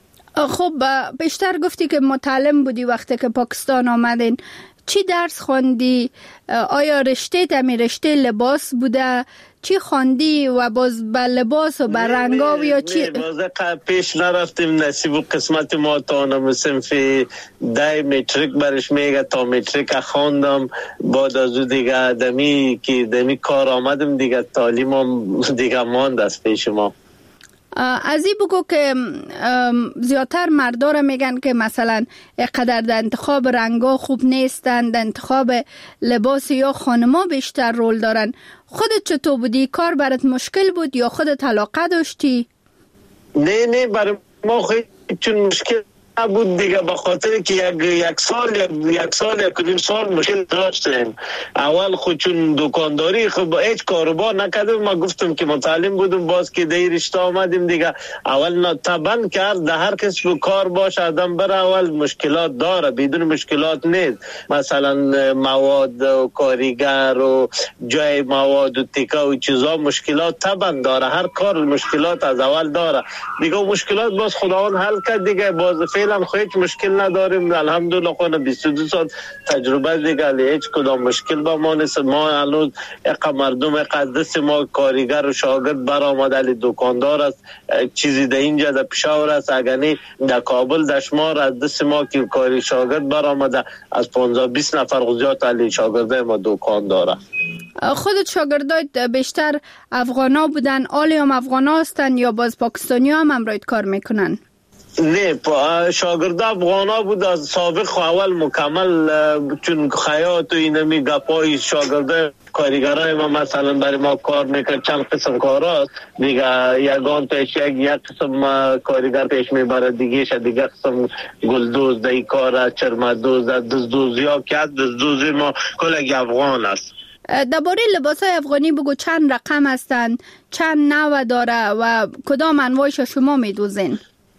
خب بیشتر گفتی که متعلم بودی وقتی که پاکستان آمدین. چی درس خوندی؟ آیا رشته تمی رشته لباس بوده؟ چی خواندی و باز به لباس و به رنگا یا چی؟ نه باز پیش نرفتیم، نصیب و قسمت ما تا نمسیم فی دای متریک برش میگه، تا متریک خواندم. بعد از او دیگه دمی که دمی کار آمدم دیگه، تعلیمم دیگه ماند از پیش ما. از این بگو که زیادتر مردارا میگن که مثلا اقدر در انتخاب رنگا خوب نیستن، در انتخاب لباس یا خانما بیشتر رول دارن. خودت چطور بودی؟ کار برات مشکل بود یا خودت علاقه داشتی؟ نه نه برای ما خیلی چون مشکل بود دیگه، به خاطر که یک یک سال یک, یک سال یک نیم سال مشکل داشتیم. اول خود چون دکانداری خب هیچ کاروبار نکردم، ما گفتم که متعلم بودم، باز که در رشته آمدیم دیگه. اول طبعا کرد در هر کسب کار باشه آدم بر اول مشکلات داره، بدون مشکلات نیست. مثلا مواد و کاریگر و جای مواد و تیکه و چیزا مشکلات طبعا داره، هر کار مشکلات از اول داره دیگه. مشکلات باز خداوند حل کرد دیگه، باز فعلا هیچ مشکل نداریم الحمدلله. خود بیست و دو سال تجربه دیگه، هیچ کدام مشکل با ما نیست. ما الان یک مردم یک دست ما کارگر و شاگرد برآمده، علی دکاندار است، چیزی در اینجا در پشاور است، اگرنی در کابل دشمار از دست ما که کاری شاگرد برآمده، از پانزده بیست نفر غزیات علی شاگرده ما دکان داره. خودت شاگردایت بیشتر افغانا بودن؟ آلی هم افغانا هستن یا باز پاکستانی هم امرایت کار میکنن؟ نه شاگرد افغانا بود از سابق اول مکمل، چون خیاط و اینمی گپای شاگرده کارگرای ما مثلا برای ما کار میکرد، چند قسم کار هست دیگه. یگان پیش یک یک قسم کارگر پیش میبره دیگه، شد دیگه قسم گلدوز دای کار، چرمدوز، دزدوزی ها که از دزدوزی ما کلگی افغان است. درباره لباس های افغانی بگو، چند رقم هستند، چند نوع داره و کدام انواعش شما میدوزین؟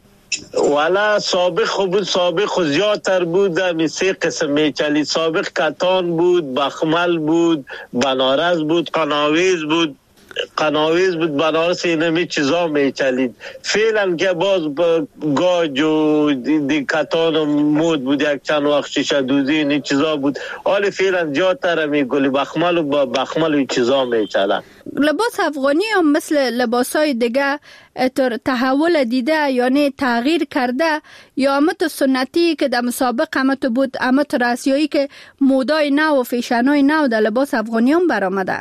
والا سابق خوب سابق خو زیادتر بود، می سه قسم میچلی. سابق کتان بود، بخمل بود، بنارس بود، قناویز بود. قناویز بود بنارس اینمی چیزا میچلید. فعلا که باز با گاج و دیکتان و مود بود یک چند وقت شیشه دوزی این چیزا بود. حال فعلا جاتر می گلی بخمل و با بخمل و چیزا میچلن. لباس افغانی هم مثل لباس های دیگه تحول دیده یا نه تغییر کرده یا امت سنتی که در مسابق امت بود امت راسیایی که مودای نو و فیشنای نو در لباس افغانی هم برآمده؟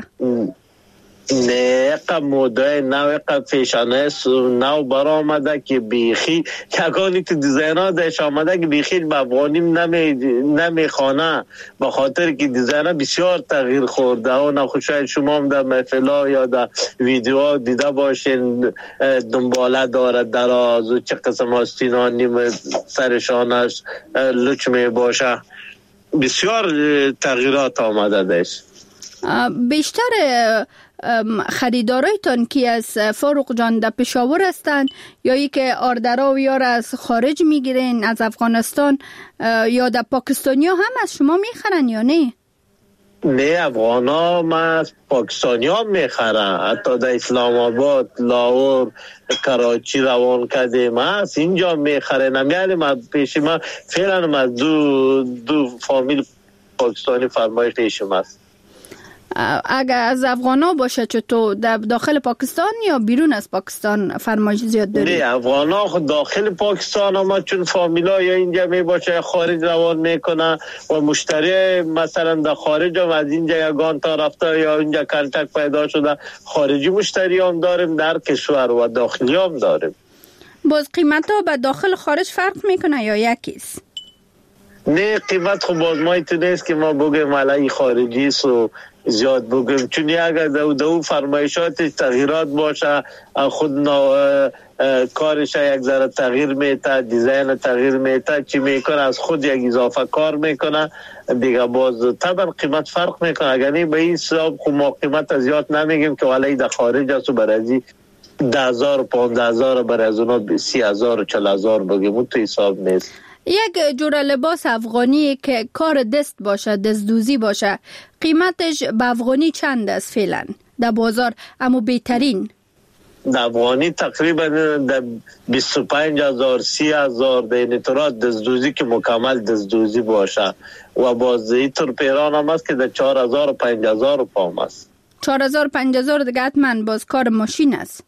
نه اقا مودای نو اقا فیشانه نو برآمده که بیخی یکانی تو دیزاینا داشت آمده که بیخی به افغانیم نمی نمی خانه به خاطر که دیزاینا بسیار تغییر خورده و نخو شاید شما هم در محفلا یا در ویدیوها دیده باشین دنباله داره دراز و چه قسم آستینا نیم سرشانش لچ می باشه بسیار تغییرات آمده داشت. بیشتر خریدارایتان کی از فاروق جان در پشاور هستند یا ای که آردرا و یار از خارج میگیرین از افغانستان یا در پاکستانی ها هم از شما میخرن یا نه؟ نه افغان ها ما از پاکستانی ها میخرن. حتی در اسلام آباد لاهور کراچی روان کردیم از اینجا میخرن. نمیالی ما پیش ما فعلا ما دو, دو فامیل پاکستانی فرمایش پیشم است. اگر از افغانا باشه چطور در داخل پاکستان یا بیرون از پاکستان فرمایش زیاد داری؟ نه افغانا خود داخل پاکستان اما چون فامیلا یا اینجا می باشه خارج روان میکنه و مشتری مثلا در خارج هم از اینجا یگان تا رفته یا اینجا کنتک پیدا شده خارجی مشتری هم داریم در کشور و داخلی هم داریم. باز قیمت ها به داخل خارج فرق میکنه یا یکیست؟ نه قیمت خب باز ما ایتو نیست که ما بگیم علی خارجی است و زیاد بگیم چون اگر دو دو فرمایشات تغییرات باشه خود نا کارش یک ذره تغییر میته دیزاین تغییر میته چی میکنه از خود یک اضافه کار میکنه دیگه باز طبعا قیمت فرق میکنه. اگر نه به این حساب خب ما قیمت زیاد نمیگیم که ولی در خارج است و برازی ده هزار و پانزده هزار برای از اونا سی هزار و چل هزار بگیم اون تو حساب نیست. یک جور لباس افغانی که کار دست باشه دستدوزی باشه قیمتش به افغانی چند است فعلا در بازار اما بهترین؟ در افغانی تقریبا در بیست و پنج هزار سی هزار در این طورات دستدوزی که مکمل دستدوزی باشه و باز این طور پیران هم است که در چهار هزار و پنج هزار پام است. چهار هزار و پنج هزار دیگه حتما باز کار ماشین است.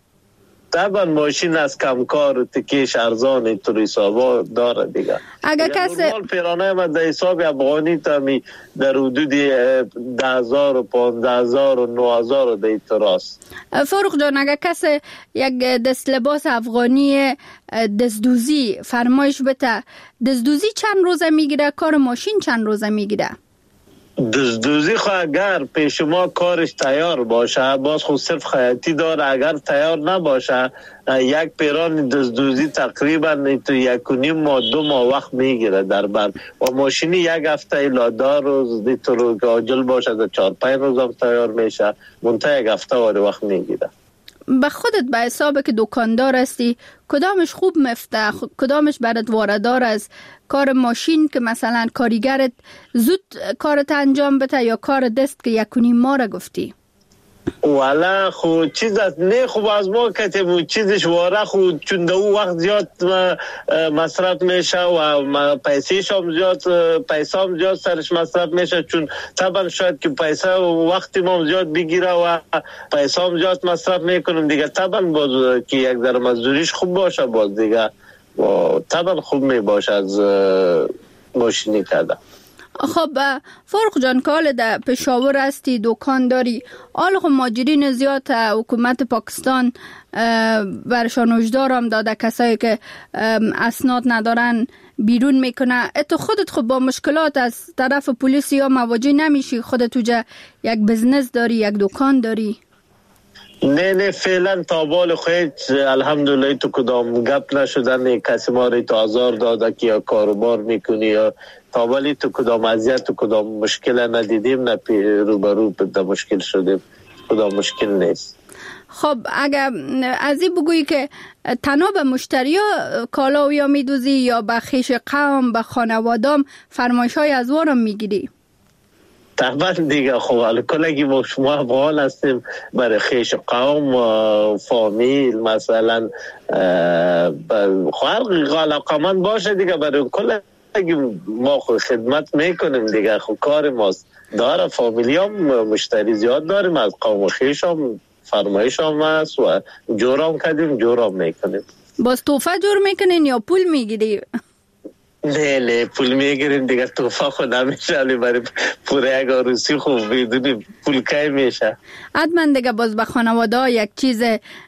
طبعا ماشین از کمکار و تکیش ارزان اینطور حسابا داره دیگه. اگر کسی نورمال پیرانه ما در حساب افغانی تامی در حدود ده هزار و پانزده هزار و نه هزار در اینطور است. فاروق جان اگر کسی یک دست لباس افغانی دستدوزی فرمایش بده دستدوزی چند روزه میگیره کار ماشین چند روزه میگیره؟ دزدوزی خو اگر پیش ما کارش تیار باشه باز خود صرف خیاطی داره اگر تیار نباشه یک پیران دزدوزی تقریبا تو یک و نیم ماه دو ماه وقت میگیره در بر و ماشینی یک هفته الا دو روز دیتو رو که عاجل باشه در چهار پنج روز هم تیار میشه منطقه یک هفته واری وقت میگیره. به خودت به حساب که دکاندار هستی کدامش خوب مفته کدامش برات واردار از کار ماشین که مثلا کاریگرت زود کارت انجام بده یا کار دست که یکونی ما را گفتی؟ والا خو چیزت نه خوب از ما کتیم چیزش واره خود چون دو وقت زیاد مصرف میشه و پیسیش هم زیاد پیسه هم زیاد سرش مصرف میشه چون طبعا شاید که پیسه و وقتی ما زیاد بگیره و پیسه هم زیاد مصرف میکنیم دیگه طبعا باز که یک در مزدوریش خوب باشه باز دیگه و طبعا خوب میباشه از ماشینی کرده. خب فاروق جان کال در پشاور هستی دکان داری آل خب ماجرین زیاد حکومت پاکستان برشان اجدار هم داده کسایی که اسناد ندارن بیرون میکنه. تو خودت خب با مشکلات از طرف پلیس یا مواجه نمیشی خودت توجه یک بزنس داری یک دکان داری؟ نه نه فعلا تا بال خود الحمدلله تو کدام گپ نشدن کسی ما رو تو آزار داده که یا کاروبار میکنی یا تا بالی تو کدام اذیت تو کدام مشکل ندیدیم نه روبرو به مشکل شدیم کدام مشکل نیست. خب اگر از این بگویی که تنها به مشتری ها کالا یا میدوزی یا به خیش قوم به خانوادام فرمایش های از وارم میگیری؟ طبعا دیگه خب حالا کلگی ما شما افغان هستیم برای خیش قوم و فامیل مثلا خلق علاقمند باشه دیگه برای کلگی ما خود خدمت میکنیم دیگه خب کار ماست داره فامیلی هم مشتری زیاد داریم از قوم خیش هم فرمایش هم هست و جور هم کردیم جور هم میکنیم. باز توفه جور میکنین یا پول میگیری؟ نه نه پول میگیریم دیگه توفه خود نمیشه علی برای پوره یک عروسی خوب بدونی پول کی میشه. حتما دیگه باز به خانواده یک چیز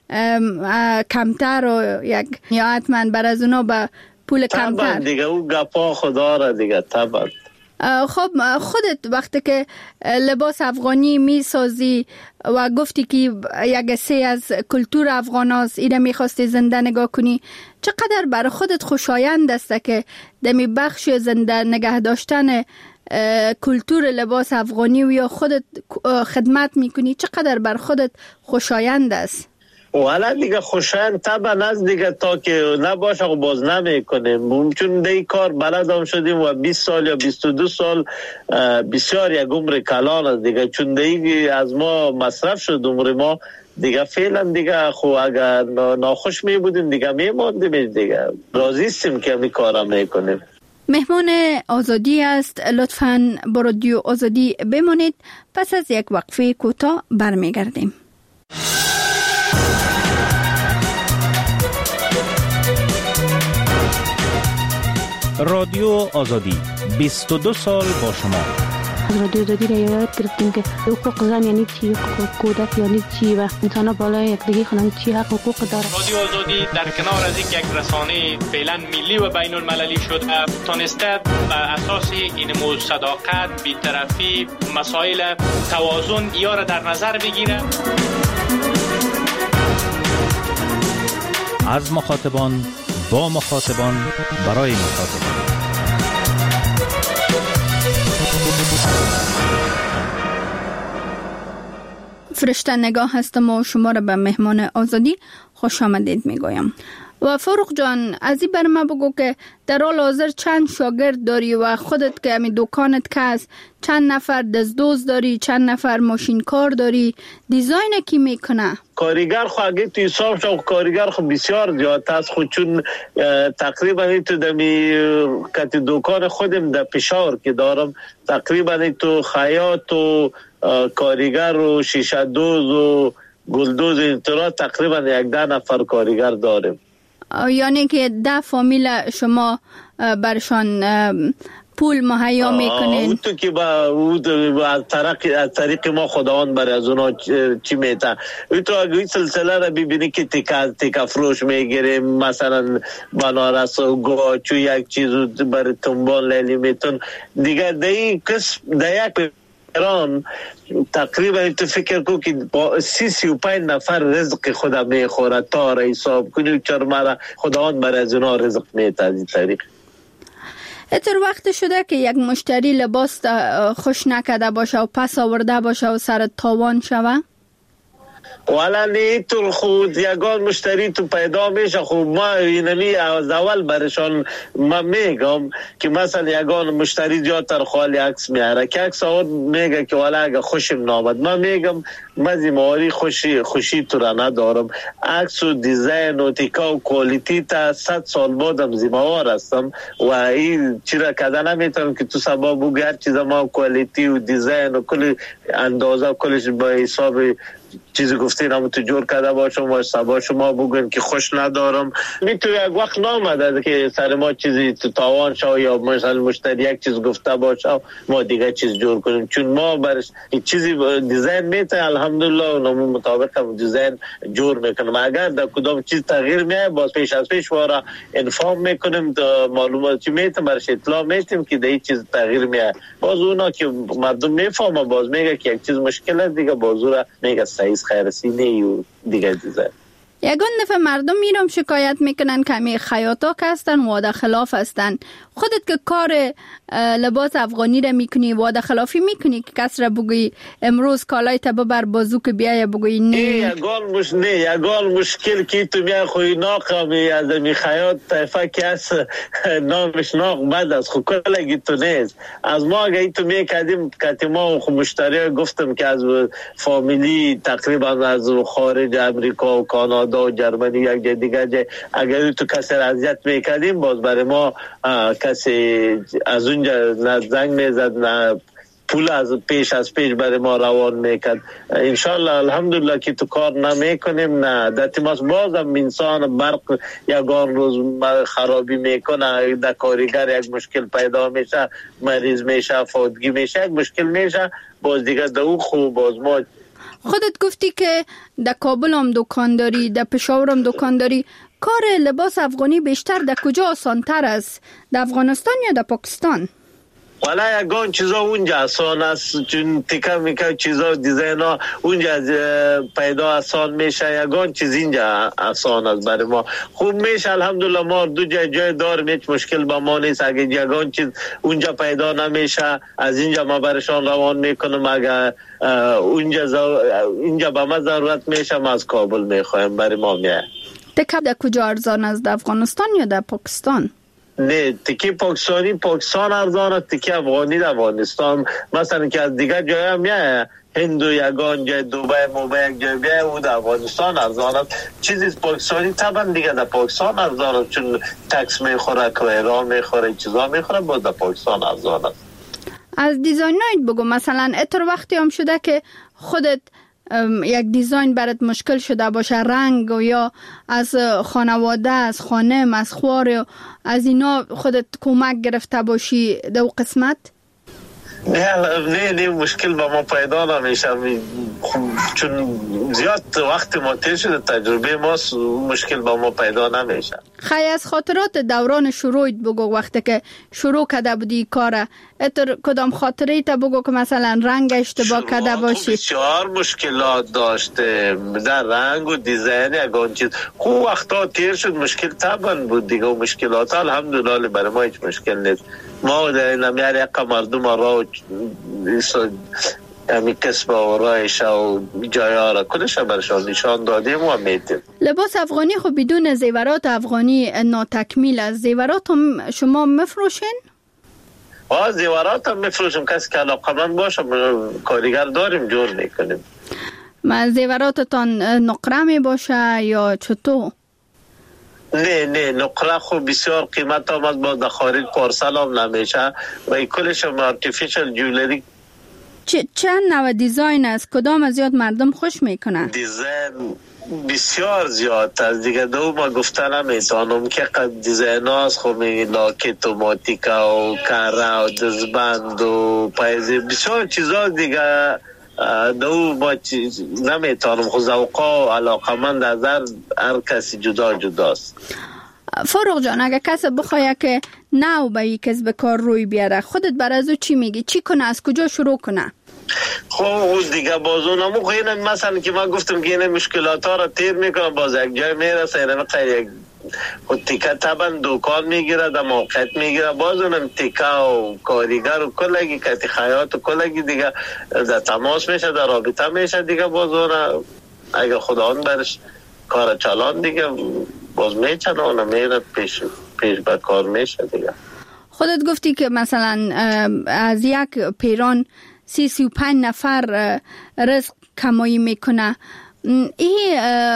کمتر و یک یا حتما بر از اونا به پول کمتر. طبعا دیگه او گپا خدا را دیگه طبعا. خب خودت وقتی که لباس افغانی می سازی و گفتی که یک سه از کلتور افغان هاست ایره می خواستی زنده نگاه کنی، چقدر برای خودت خوشایند است که دمی بخش زنده نگه داشتن کلتور لباس افغانی و یا خودت خدمت می کنی چقدر برای خودت خوشایند است؟ والا دیگه خوشایند طبعا از دیگه تا که نباشه خب باز نمی کنیم چون دی کار بلدم شدیم و بیست سال یا بیست و دو سال بسیار یک عمر کلان است دیگه چون دی از ما مصرف شد عمر ما دیگه فعلا دیگه خب اگر ناخوش می بودیم دیگه می ماندیم دیگه راضی هستیم که می کارم میکنیم. مهمان آزادی است، لطفاً با رادیو آزادی بمانید، پس از یک وقفه کوتاه برمیگردیم. رادیو آزادی بیست و دو سال با شما. از رادیو آزادی را یاد گرفتیم که حقوق زن یعنی چی، حقوق کودک یعنی چی و انسان بالای یک دیگه خانم چی حق حقوق داره. رادیو آزادی در کنار از یک رسانه فعلا ملی و بین المللی شده تونسته بر اساس اینمو صداقت، بی‌طرفی، مسائل توازن یا را در نظر بگیره. از مخاطبان با مخاطبان برای مخاطبان. فرشته نگاه هستم و شما را به مهمان آزادی خوش آمدید میگویم. و فاروق جان از این بر ما بگو که در حال حاضر چند شاگرد داری و خودت که همی دکانت که هست چند نفر دزدوز داری، چند نفر ماشین کار داری، دیزاین کی میکنه؟ کاریگر خو اگه تو حساب شو کاریگر خو بسیار زیاد است خود چون تقریبا تو دمی کت دکان خودم در پشاور که دارم تقریبا تو خیاط و کاریگر و شیشه دوز و گلدوز اینطورا تقریبا یک ده نفر کاریگر داریم. یعنی که ده فامیل شما برشان پول مهیا میکنین؟ او تو که با او از طریق از طریق ما خداوند برای از اونا چی میتن. او تو اگه این سلسله را ببینی که تیکا تیکا فروش میگیریم مثلا بنارس و گاچو یک چیز برای تنبان لیلی میتون دیگه دی کس دیک ایران تقریبا تو فکر کو که با سی سی و پنج نفر رزق خدا میخوره تا را حساب کنی چرا خداوند برای از اونا رزق میده از این طریق. اتر وقت شده که یک مشتری لباس خوش نکده باشه و پس آورده باشه و سر تاوان شوه؟ والا نه تو خود یگان مشتری تو پیدا میشه خب ما اینمی از اول برشان ما میگم که مثلا یگان مشتری زیادتر خالی عکس میاره که عکس آورد میگه که والا اگه خوشم نامد ما میگم مزی مواری خوشی خوشی تو را ندارم عکس و دیزاین و تیکا و کوالیتی تا صد سال بعدم زیموار هستم و این چیرا کده نمیتونم که تو سبا بگو هر چیز ما کوالیتی و دیزاین و کل اندازه کلش با حساب چیزی گفتین همون تو جور کرده باشم و سبا شما بگوین که خوش ندارم میتو یک وقت نامده که سر ما چیزی تو تاوان شو یا مثلا مشتری یک چیز گفته باشه ما دیگه چیز جور کنیم چون ما برش چیزی دیزاین میته الحمدلله و نمون مطابق هم دیزاین جور میکنم اگر در کدام چیز تغییر میه باز پیش از پیش وارا انفارم میکنیم معلومات چی میتیم برش اطلاع میتیم که در چیز تغییر میه باز اونا که مردم میفهمه باز میگه که یک چیز مشکل است دیگه باز را میگه سایز خیرسی نیو دیگه دیزاین. یگان دفعه مردم میرم شکایت میکنن که همی خیاطا که هستن وعده خلاف هستن. خودت که کار لباس افغانی را میکنی وعده خلافی میکنی که کس را بگوی امروز کالای تا ببر بازو که بیای بگوی نه؟ یگان مش نه یگان مشکل که تو میای خوی ناقمی از می خیاط طایفه که هست نامش ناق بد است خو کلگی تو نیست. از ما اگه تو میکردیم که ما خو مشتری گفتم که از فامیلی تقریبا از خارج امریکا و کانادا و جرمنی یک جای دیگه جای اگر تو کسی را اذیت میکردیم باز برای ما کسی از اونجا نه زنگ میزد نه پول از پیش از پیش برای ما روان میکرد. انشالله الحمدلله که تو کار نمیکنیم نه دتی ماست بازم انسان برق یگان روز خرابی میکنه در کارگر یک مشکل پیدا میشه مریض میشه فوتگی میشه یک مشکل میشه باز دیگه دو خوب باز ما. خودت گفتی که در کابل هم دکان داری در پشاور هم دکان داری. کار لباس افغانی بیشتر در کجا آسان تر است؟ در افغانستان یا در پاکستان؟ والا یگان چیزا اونجا آسان است چون تیکه میکه چیزا دیزاین ها اونجا پیدا آسان میشه. یگان چیز اینجا آسان است برای ما خوب میشه الحمدلله. ما دو جای جای داریم هیچ مشکل با ما نیست. اگه یگان چیز اونجا پیدا نمیشه از اینجا ما برشان روان میکنم. اگه اونجا زو... اینجا با ما ضرورت میشه ما از کابل میخوایم برای ما میه. تکه در کجا ارزان است در افغانستان یا در پاکستان؟ نه تکی پاکستانی پاکستان ارزان است تکی افغانی در افغانستان. مثلا که از دیگه جای هم میه هندو یگان جای دوبه موبه یک جای بیه او در افغانستان ارزان است. چیزی پاکستانی طبعا دیگه در پاکستان ارزان است چون تکس میخوره کرایه میخوره چیزا میخوره باز در پاکستان ارزان است. از دیزاینایت بگو مثلا اتر وقتی هم شده که خودت یک دیزاین برات مشکل شده باشه رنگ و یا از خانواده از خانم از خوار از اینا خودت کمک گرفته باشی دو قسمت؟ نه نه نه مشکل با ما پیدا نمیشه چون زیاد وقت ما تیر شده تجربه ما مشکل با ما پیدا نمیشه. خیلی از خاطرات دوران شروعت بگو وقتی که شروع کرده بودی کاره اتر کدام خاطره تا بگو که مثلا رنگ اشتباه کرده باشی؟ بسیار مشکلات داشته در رنگ و دیزاین یگان چیز خوب وقتا تیر شد مشکل طبعا بود دیگه و مشکلات الحمدلله برای ما هیچ مشکل نیست. ما در نمیار یک مردم را همی کسب و رایش و جایه را کلش برشان نشان دادیم و میتیم. لباس افغانی خب بدون زیورات افغانی ناتکمیل است. زیورات هم شما مفروشین؟ آه زیورات هم مفروشیم کسی که علاقه من باشه کارگر داریم جور میکنیم. ما زیوراتتان نقره می باشه یا چطور؟ نه نه نقره خوب بسیار قیمت هم از باز خارج پارسل هم نمیشه و کلش هم آرتیفیشل جولری. چه چند نوع دیزاین است کدام از زیاد مردم خوش میکنن؟ دیزاین بسیار زیاد از دیگه دو ما گفتن نمیتونم که قد دیزاین هاست خب میگی لاکت و ماتیکا و کره و دزبند و پایزی بسیار چیزا دیگه دو ما نمیتونم خود ذوقا و علاقه من در هر کسی جدا جداست. فاروق جان اگه کسی بخواه که نو به یک کسب کار روی بیاره خودت بر از او چی میگی؟ چی کنه؟ از کجا شروع کنه؟ خب او دیگه بازو نمو خیلی مثلا که من گفتم که این مشکلات ها را تیر میکنم باز یک جای میرسه اینه یک خود تیکه طبعا دوکان میگیره در موقعیت میگیره باز اونم تیکه و کاریگر و کلگی کتی خیاط و کلگی دیگه در تماس میشه در رابطه میشه دیگه باز اون اگه خدا اون برش کار چلان دیگه باز میچنه اونم میره پیش پیش به کار میشه دیگه. خودت گفتی که مثلا از یک پیران سی سی و پنج نفر رزق کمایی میکنه. این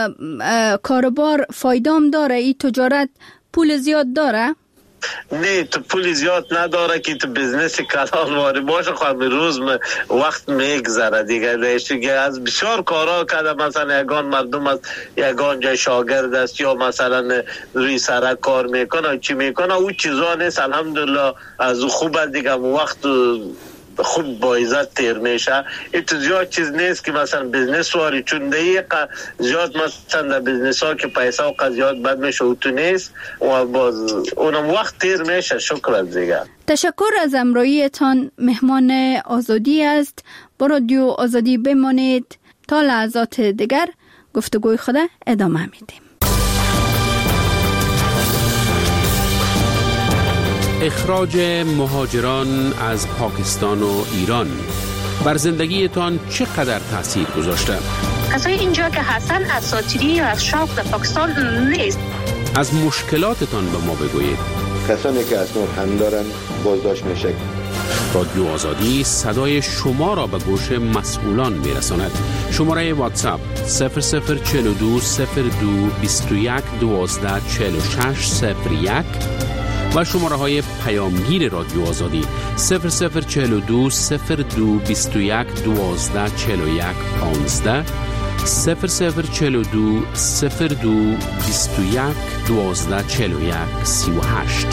کاربار فایدام داره؟ این تجارت پول زیاد داره؟ نه تو پول زیاد نداره که تو بزنس کلان واری باشه خواهد روز وقت میگذره دیگه دیگه از بسیار کارا کرده مثلا یگان مردم از یگان جای شاگرد است یا مثلا روی سرک کار میکنه چی میکنه او چیزا نیست الحمدلله از خوب دیگه وقت خوب با عزت تیر میشه. ایتو زیاد چیز نیست که مثلا بزنس واری چون دقیقه زیاد مثلا در بزنس ها که پیسه و قضیات بد میشه او تو نیست و باز اونم وقت تیر میشه. شکر دیگه. تشکر از امرویتان. مهمان آزادی است. با رادیو آزادی بمانید تا لحظات دیگر. گفتگوی خود ادامه میدیم. اخراج مهاجران از پاکستان و ایران بر زندگیتان چقدر تاثیر گذاشته؟ کسای اینجا که هستن اساطیری یا از شوق در پاکستان نیست. از مشکلاتتان به ما بگویید. کسانی که اسناد هم دارن بازداشت میشه. رادیو آزادی صدای شما را به گوش مسئولان میرساند. شماره واتساپ صفر صفر چهل و دو صفر دو بیست و یک دوازده چهل و شش صفر یک و شماره های پیامگیر رادیو آزادی صفر صفر چهل و دو صفر دو بیست و یک دوازده چهل و یک پانزده صفر صفر چهل و دو صفر دو بیست و یک دوازده چهل و یک سی و هشت.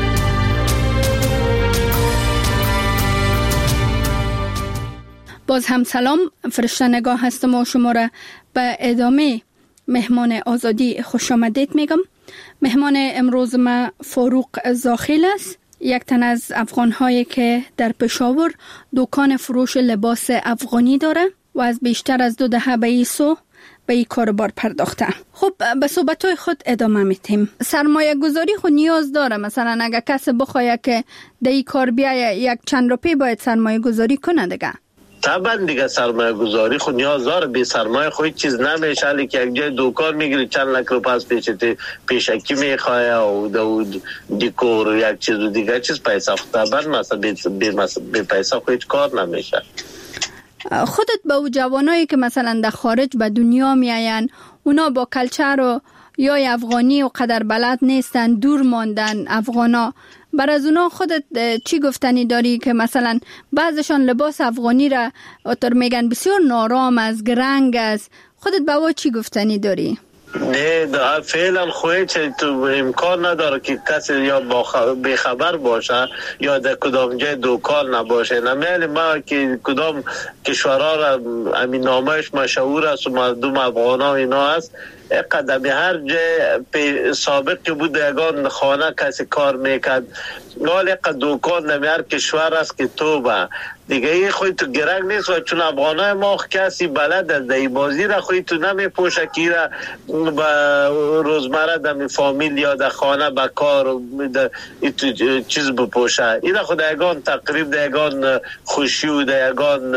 باز هم سلام، فرشته نگاه هستم و شما را به ادامه مهمان آزادی خوش آمدید میگم. مهمان امروز ما فاروق زاخیل است، یک تن از افغان‌هایی که در پشاور دکان فروش لباس افغانی داره و از بیشتر از دو دهه به این سو به این کاربار پرداخته. خب به صحبت‌های خود ادامه میتیم. سرمایه گذاری خود نیاز داره، مثلا اگر کسی بخواد که در این کار بیایه یک چند روپی باید سرمایه گذاری کنه دیگه. طبعا دیگه سرمایه گذاری خود نیاز داره، بی سرمایه خود چیز نمیشه. علی که یک جای دکان میگیری چند لک رو پس پیشتی پیشکی میخواه و دود دیکور و یک چیز و دیگه چیز پیسه خود طبعا مثلا بی, بی پیسه خود کار نمیشه. خودت با او جوانایی که مثلا در خارج به دنیا میاین، اونا با کلچر و یا افغانی و قدر بلد نیستن، دور ماندن افغانا، بر از اونا خودت چی گفتنی داری که مثلا بعضشان لباس افغانی را اتر میگن بسیار نارام از گرنگ است، خودت با او چی گفتنی داری؟ نه دا فعلا خواهی چه تو امکان نداره که کسی یا بخبر باشه یا در کدام جای دکان نباشه. نمیلی ما که کدام کشورها را امین نامهش مشهور است و مردم افغان ها اینا است، قدمی هر جای سابق که بود یگان خانه کسی کار میکرد ولی قد دکان نمی هر کشور است که تو با دیگه ای خوی تو گرنگ نیست و چون افغانای ما کسی بلد از دی بازی را خوی تو نمی پوشه که را با روزمره دمی فامیل یا در خانه با کار چیز بپوشه. این را خود یگان تقریب در یگان خوشی و در یگان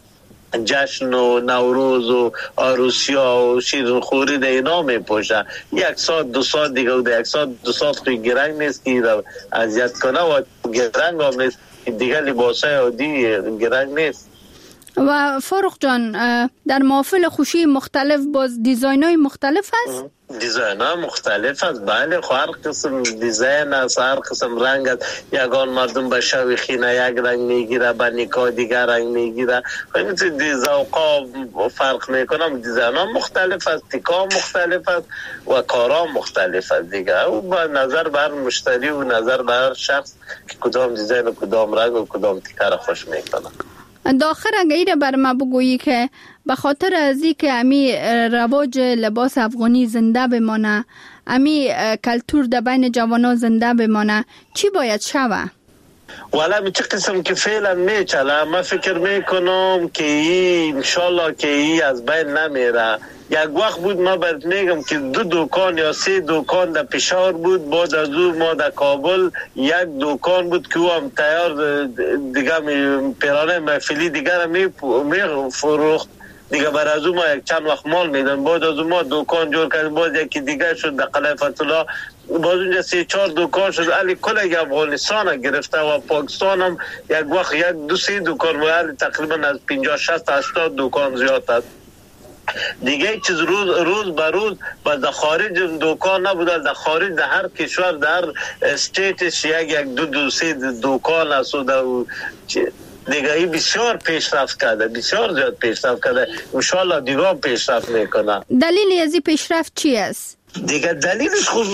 جشن و نوروز و عروسیا و شیرینخوری در اینا می پوشه. یک ساعت دو ساعت دیگه و در یک ساعت دو ساعت خوی گرنگ نیست که را اذیت کنه و گرنگ هم نیست دیگه لباسای عادی گرنگ نیست. و فاروق جان در محافل خوشی مختلف باز دیزاین های مختلف هست؟ دیزاین ها مختلف هست، بله. هر قسم دیزاین هست، هر قسم رنگ هست. یگان مردم به شوی خینه یک رنگ میگیره، به نکاح دیگر رنگ میگیره. خیلی دیزاوقا فرق میکنم. دیزاین ها مختلف هست، تکا مختلف هست و کارا مختلف هست دیگه. و با نظر بر مشتری و نظر بر شخص که کدام دیزاین و کدام رنگ و کدام تکا را خوش میکنه. داخل اگه ایره بر ما بگویی که به خاطر از این که امی رواج لباس افغانی زنده بمانه، امی کلتور در بین جوانا زنده بمانه، چی باید شوه؟ والا می چه قسم که فعلا میچله، من فکر میکنم که این انشالله که این از بین نمیره. یک وقت بود ما برد میگم که دو دکان یا سه دکان در پشاور بود، بعد از او ما در کابل یک دکان بود که او هم تیار دیگه پیرانه محفلی دیگر می فروخت دیگه. بر از او ما یک چند وقت مال میدن، بعد از او ما دکان جور کرد، بعد یکی دیگه شد در قلعه فتولا، باز اونجا سه چهار دکان شد. علی کل یک افغانستان گرفته و پاکستان هم یک وقت یک دو سه دکان و علی تقریبا از پنجاه شصت هشتاد دکان زیاد است دیگه. چیز روز روز به روز با در خارج دکان نبوده، در خارج در هر کشور در هر استیتش یک یک دو دو سه دکان است و در دیگه ای بسیار پیشرفت کرده، بسیار زیاد پیشرفت کرده. انشالله دیگه پیشرفت میکنه. دلیل از این پیشرفت چی است؟ دیگه دلیلش خود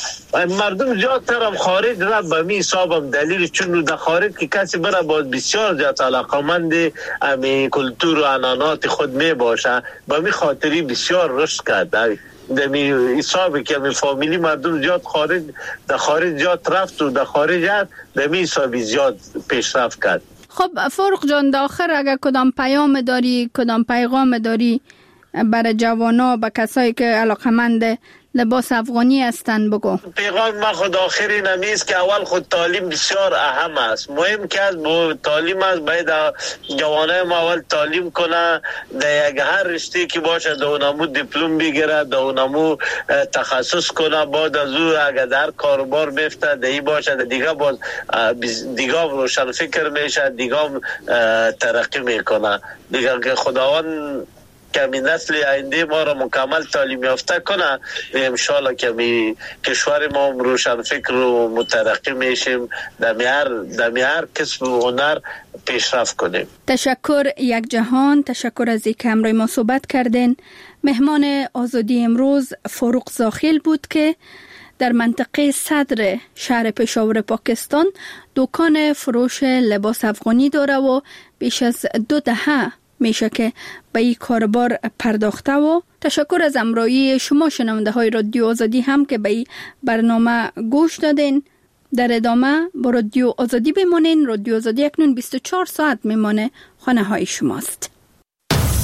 مردم زیادتر هم خارج را به می حسابم دلیلش، چون در خارج که کسی بره باید بسیار زیاد علاقمند امی کلتور و عنعنات خود می باشه، به می خاطری بسیار رشد کرده. در می حسابی که می فامیلی مردم زیاد خارج در خارج زیاد رفت و در خارج هست، در می حسابی زیاد پیشرفت کرد. خب فاروق جان، در آخر اگر کدام پیام داری، کدام پیغام داری برای جوانا به کسایی که علاقمند لباس افغانی هستند بگو؟ پیغام من خود آخری نمیست که اول خود تعلیم بسیار اهم است. مهم که از تعلیم است، باید جوانای ما اول تعلیم کنه، در یک هر رشته که باشه در اونمو دیپلم بگیره، در اونمو تخصص کنه، بعد از او اگر در کاربار میفته دهی باشه دیگه باز دیگه روشن فکر میشه، دیگه ترقی میکنه دیگه. که خداوند کمی نسل آینده ما را مکمل تعلیم یافته کنه، انشالله کمی کشور ما روشن فکر و مترقی میشیم، در هر در هر کسب و هنر پیشرفت کنیم. تشکر یک جهان، تشکر از اینکه همراه ما صحبت کردین. مهمان آزادی امروز فاروق زاخیل بود که در منطقه صدر شهر پشاور پاکستان دکان فروش لباس افغانی داره و بیش از دو دهه میشه که به این کاربار پرداخته. و تشکر از همراهی شما شنونده های رادیو آزادی هم که به این برنامه گوش دادین. در ادامه با رادیو آزادی بمانین. رادیو آزادی اکنون بیست و چهار ساعت میمانه خانه های شماست.